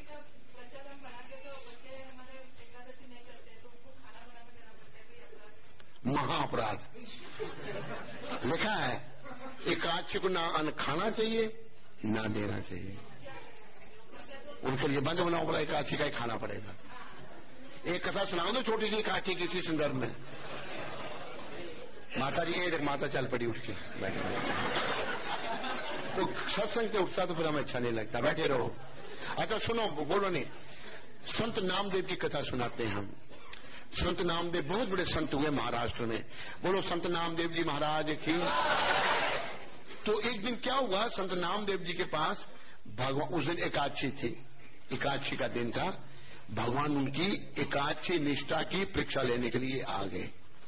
महाअपराध लिखा है, एकादशी को ना अन्न खाना चाहिए ना देना चाहिए। उनके लिए बंद बनाओ बोला, एकादशी का ही खाना पड़ेगा। एक कथा सुनाओ दो छोटी सी एकादशी किसी संदर्भ में। माता जी एक माता चल पड़ी उठ के बैठे, तो सत्संग से उठता तो फिर हमें अच्छा नहीं लगता, बैठे रहो। अच्छा सुनो, बोलो नहीं। संत नामदेव की कथा सुनाते हैं हम। संत नामदेव बहुत बड़े संत हुए महाराष्ट्र में, बोलो संत नामदेव जी महाराज की। तो एक दिन क्या हुआ, संत नामदेव जी के पास भगवान, उस दिन एकादशी थी, एकादशी का दिन था, भगवान उनकी एकादशी निष्ठा की परीक्षा लेने के लिए आ गए।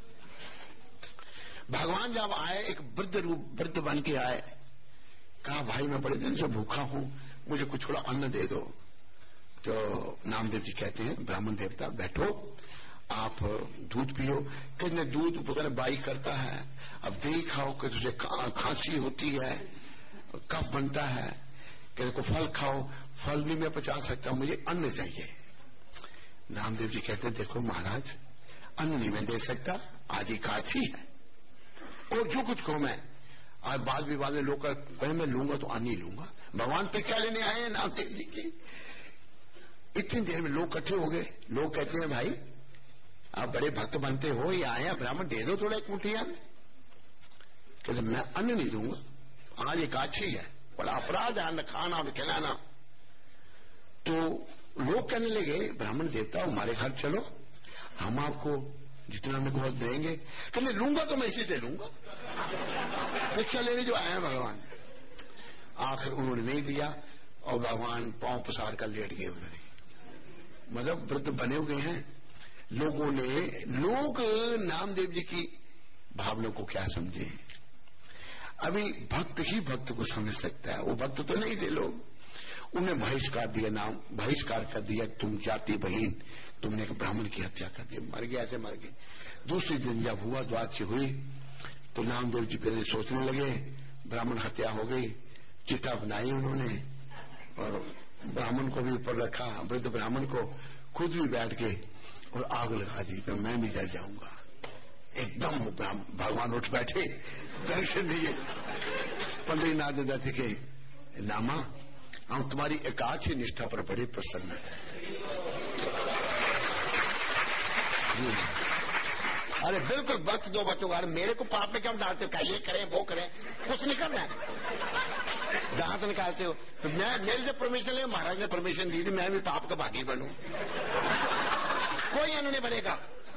भगवान जब आए, एक वृद्ध रूप वृद्ध बन के आए, कहा भाई मैं बड़े दिन से भूखा हूं, मुझे कुछ थोड़ा अन्न दे दो। तो नामदेव जी कहते हैं ब्राह्मण देवता बैठो, आप दूध पियो। कहते दूध पता बाई करता है, अब दही खाओ कि तुझे खांसी होती है, कफ बनता है। कहते को फल खाओ, फल भी मैं पचा सकता हूं, मुझे अन्न चाहिए। नामदेव जी कहते देखो महाराज, अन्न नहीं मैं दे सकता, आज एकादशी है, और जो कुछ कहो मैं, आज बाद विवाद में लोग कहे मैं लूंगा तो अन्न ही लूंगा। भगवान पे क्या लेने आए हैं नामदेव जी की। इतनी देर में लोग इकट्ठे हो गए। लोग कहते हैं भाई आप बड़े भक्त बनते हो, ये आया ब्राह्मण दे दो थोड़ा एक मुट्ठी अन्न। कहते मैं अन्न नहीं दूंगा, आज एकादशी है, बड़ा अपराध है अन्न खाना और खिलाना। तो लोग कहने लगे ब्राह्मण देवता हमारे घर चलो, हम आपको जितना में बहुत देंगे। कहने लूंगा तो मैं इसी से लूंगा, भिक्षा लेने जो आए हैं भगवान। आखिर उन्होंने नहीं दिया और भगवान पांव पसार कर लेट गए उधर। मतलब वृद्ध बने हुए हैं। लोगों ने, लोग नामदेव जी की भावना को क्या समझे। अभी भक्त ही भक्त को समझ सकता है, वो भक्त तो नहीं थे लोग। उन्हें बहिष्कार दिया, नाम बहिष्कार कर दिया, तुम जाति बहीन, तुमने एक ब्राह्मण की हत्या कर दी, मर गया ऐसे मर गए। दूसरी दिन जब हुआ, द्वादशी हुई, तो नामदेव जी पहले सोचने लगे ब्राह्मण हत्या हो गई, चिता बनाई उन्होंने और ब्राह्मण को भी ऊपर रखा, वृद्ध ब्राह्मण को, खुद भी बैठ के और आग लगा दी कि मैं भी जल जाऊंगा। एकदम भगवान उठ बैठे, दर्शन दिए। पंडरीनाथ दत्त के नामा, हम तुम्हारी एकादशी निष्ठा पर बड़े प्रसन्न हैं। अरे बिल्कुल वक्त दो बच्चों का, मेरे को पाप में क्यों डालते हो, क्या ये करें वो करें, कुछ नहीं करना है, जहां से निकालते हो। तो मैं, मेरे से परमिशन ले, महाराज ने परमिशन दी थी, मैं भी पाप का भागी बनूं। कोई अन्न नहीं बनेगा।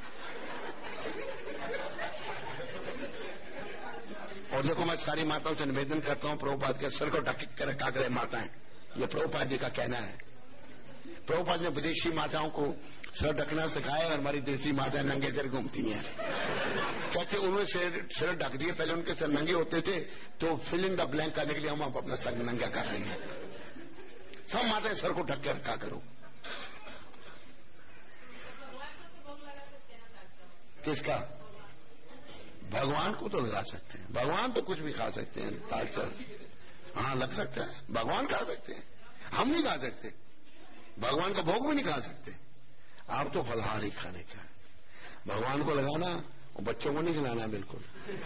और देखो मैं सारी माताओं से निवेदन करता हूं, प्रभुपाद के सर को ढक कर रखा करें माताएं, ये प्रभुपाद जी का कहना है। प्रभुपाद ने विदेशी माताओं को सर ढकना सिखाया और हमारी देसी माताएं नंगे सिर घूमती हैं। कहते उन्होंने सिर ढक दिए, पहले उनके सर नंगे होते थे, तो फिल इन द ब्लैंक करने के लिए हम अपना सर नंगा कर रहे हैं। सब माताएं सर को ढक के रखा करो। किसका? भगवान को तो लगा सकते हैं, भगवान तो कुछ भी खा सकते हैं, दाल चावल, हाँ लग सकता है, भगवान खा सकते हैं, हम नहीं खा सकते, भगवान का भोग भी नहीं खा सकते। आप तो फलहार ही खाने का, भगवान को लगाना और बच्चों को नहीं खिलाना बिल्कुल।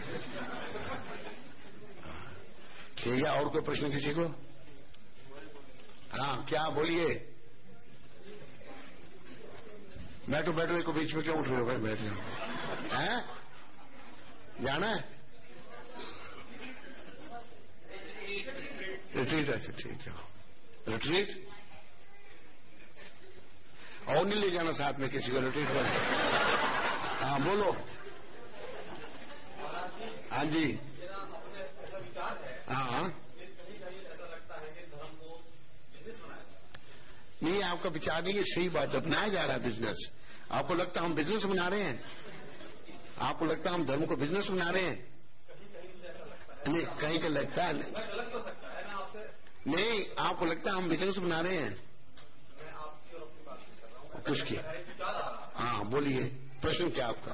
ठीक है, और कोई प्रश्न किसी को? हाँ क्या बोलिए। बैठो बैठो, एक बीच में क्यों उठ रहे हो भाई, बैठ जाओ। हैं जाना है रिट्रीट? ऐसे ठीक है, रिट्रीट और नहीं ले जाना साथ में किसी को रिट्रीट पर। हाँ बोलो। हाँ जी, हाँ नहीं आपका विचार नहीं है, सही बात, अपनाया जा रहा है बिजनेस। आपको लगता है हम बिजनेस बना रहे हैं, आपको लगता है हम धर्म को बिजनेस बना रहे हैं? नहीं, कहीं का लगता है नहीं, आपको लगता है हम बिजनेस बना रहे हैं? किसकी? हाँ बोलिए, प्रश्न क्या आपका?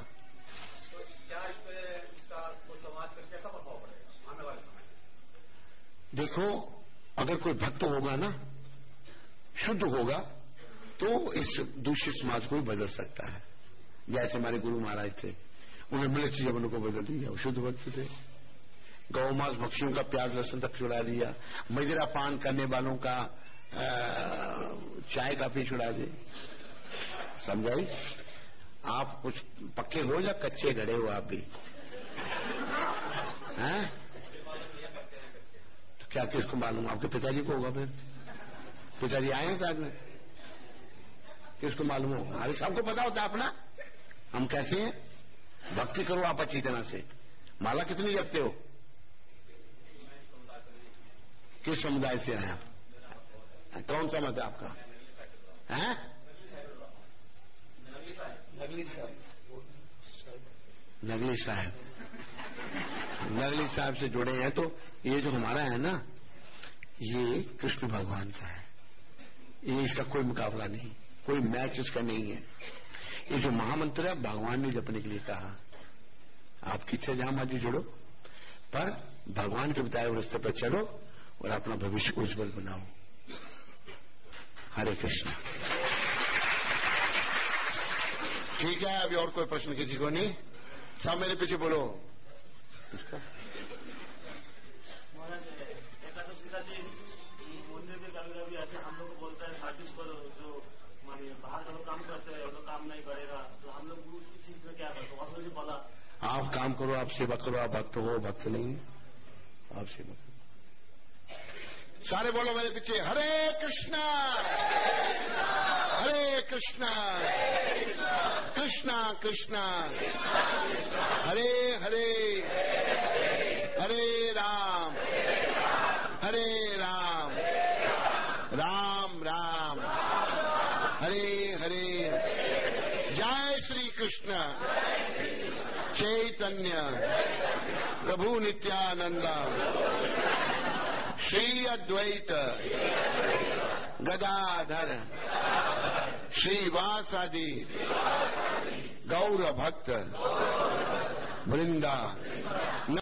देखो अगर कोई भक्त होगा ना, शुद्ध होगा, तो इस दूषित समाज को भी बदल सकता है। जैसे हमारे गुरु महाराज थे, उन्हें मिलिट्री जवानों को बदल दिया, वो शुद्ध भक्त थे। गौ मांस भक्षियों का प्याज लहसुन तक छुड़ा दिया, मदिरा पान करने वालों का चाय काफी छुड़ा दे। समझाई? आप कुछ पक्के हो या कच्चे गड़े हो आप भी? हैं? तो क्या किसको मालूम? आपके पिताजी को होगा। फिर पिताजी आए हैं साथ में, किसको मालूम होगा? अरे सबको पता होता है अपना। हम कहते हैं भक्ति करो आप अच्छी तरह से। माला कितनी जपते हो? किस समुदाय से आए आप? कौन सा मत है आपका? हैं? नगली साहब। नगली साहब से जुड़े हैं, तो ये जो हमारा है ना, ये कृष्ण भगवान का है। ये इसका कोई मुकाबला नहीं, कोई मैच इसका नहीं है। ये जो महामंत्र है भगवान ने जपने के लिए कहा। आपकी इच्छा जहां मर्जी जुड़ो, पर भगवान के बताए रास्ते पर चलो और अपना भविष्य को उज्जवल बनाओ। हरे कृष्ण। ठीक है, अभी और कोई प्रश्न किसी को नहीं? सब मेरे पीछे बोलो। मंदिर में कभी कभी ऐसे हम लोग को बोलता है सर्विस करो, जो मानिए बाहर का लोग काम करते हैं वो काम नहीं करेगा, तो हम लोग उस चीज में क्या करते? और मुझे बोला आप काम करो, आप सेवा करो, आप भक्त हो। भक्त नहीं आप सेवा करो। सारे बोलो मेरे पीछे, हरे कृष्णा हरे कृष्णा कृष्णा कृष्णा हरे हरे हरे राम राम राम हरे हरे। जय श्री कृष्ण चैतन्य प्रभु नित्यानंद श्री अद्वैत गदाधर श्रीवासादि गौर भक्त वृंदा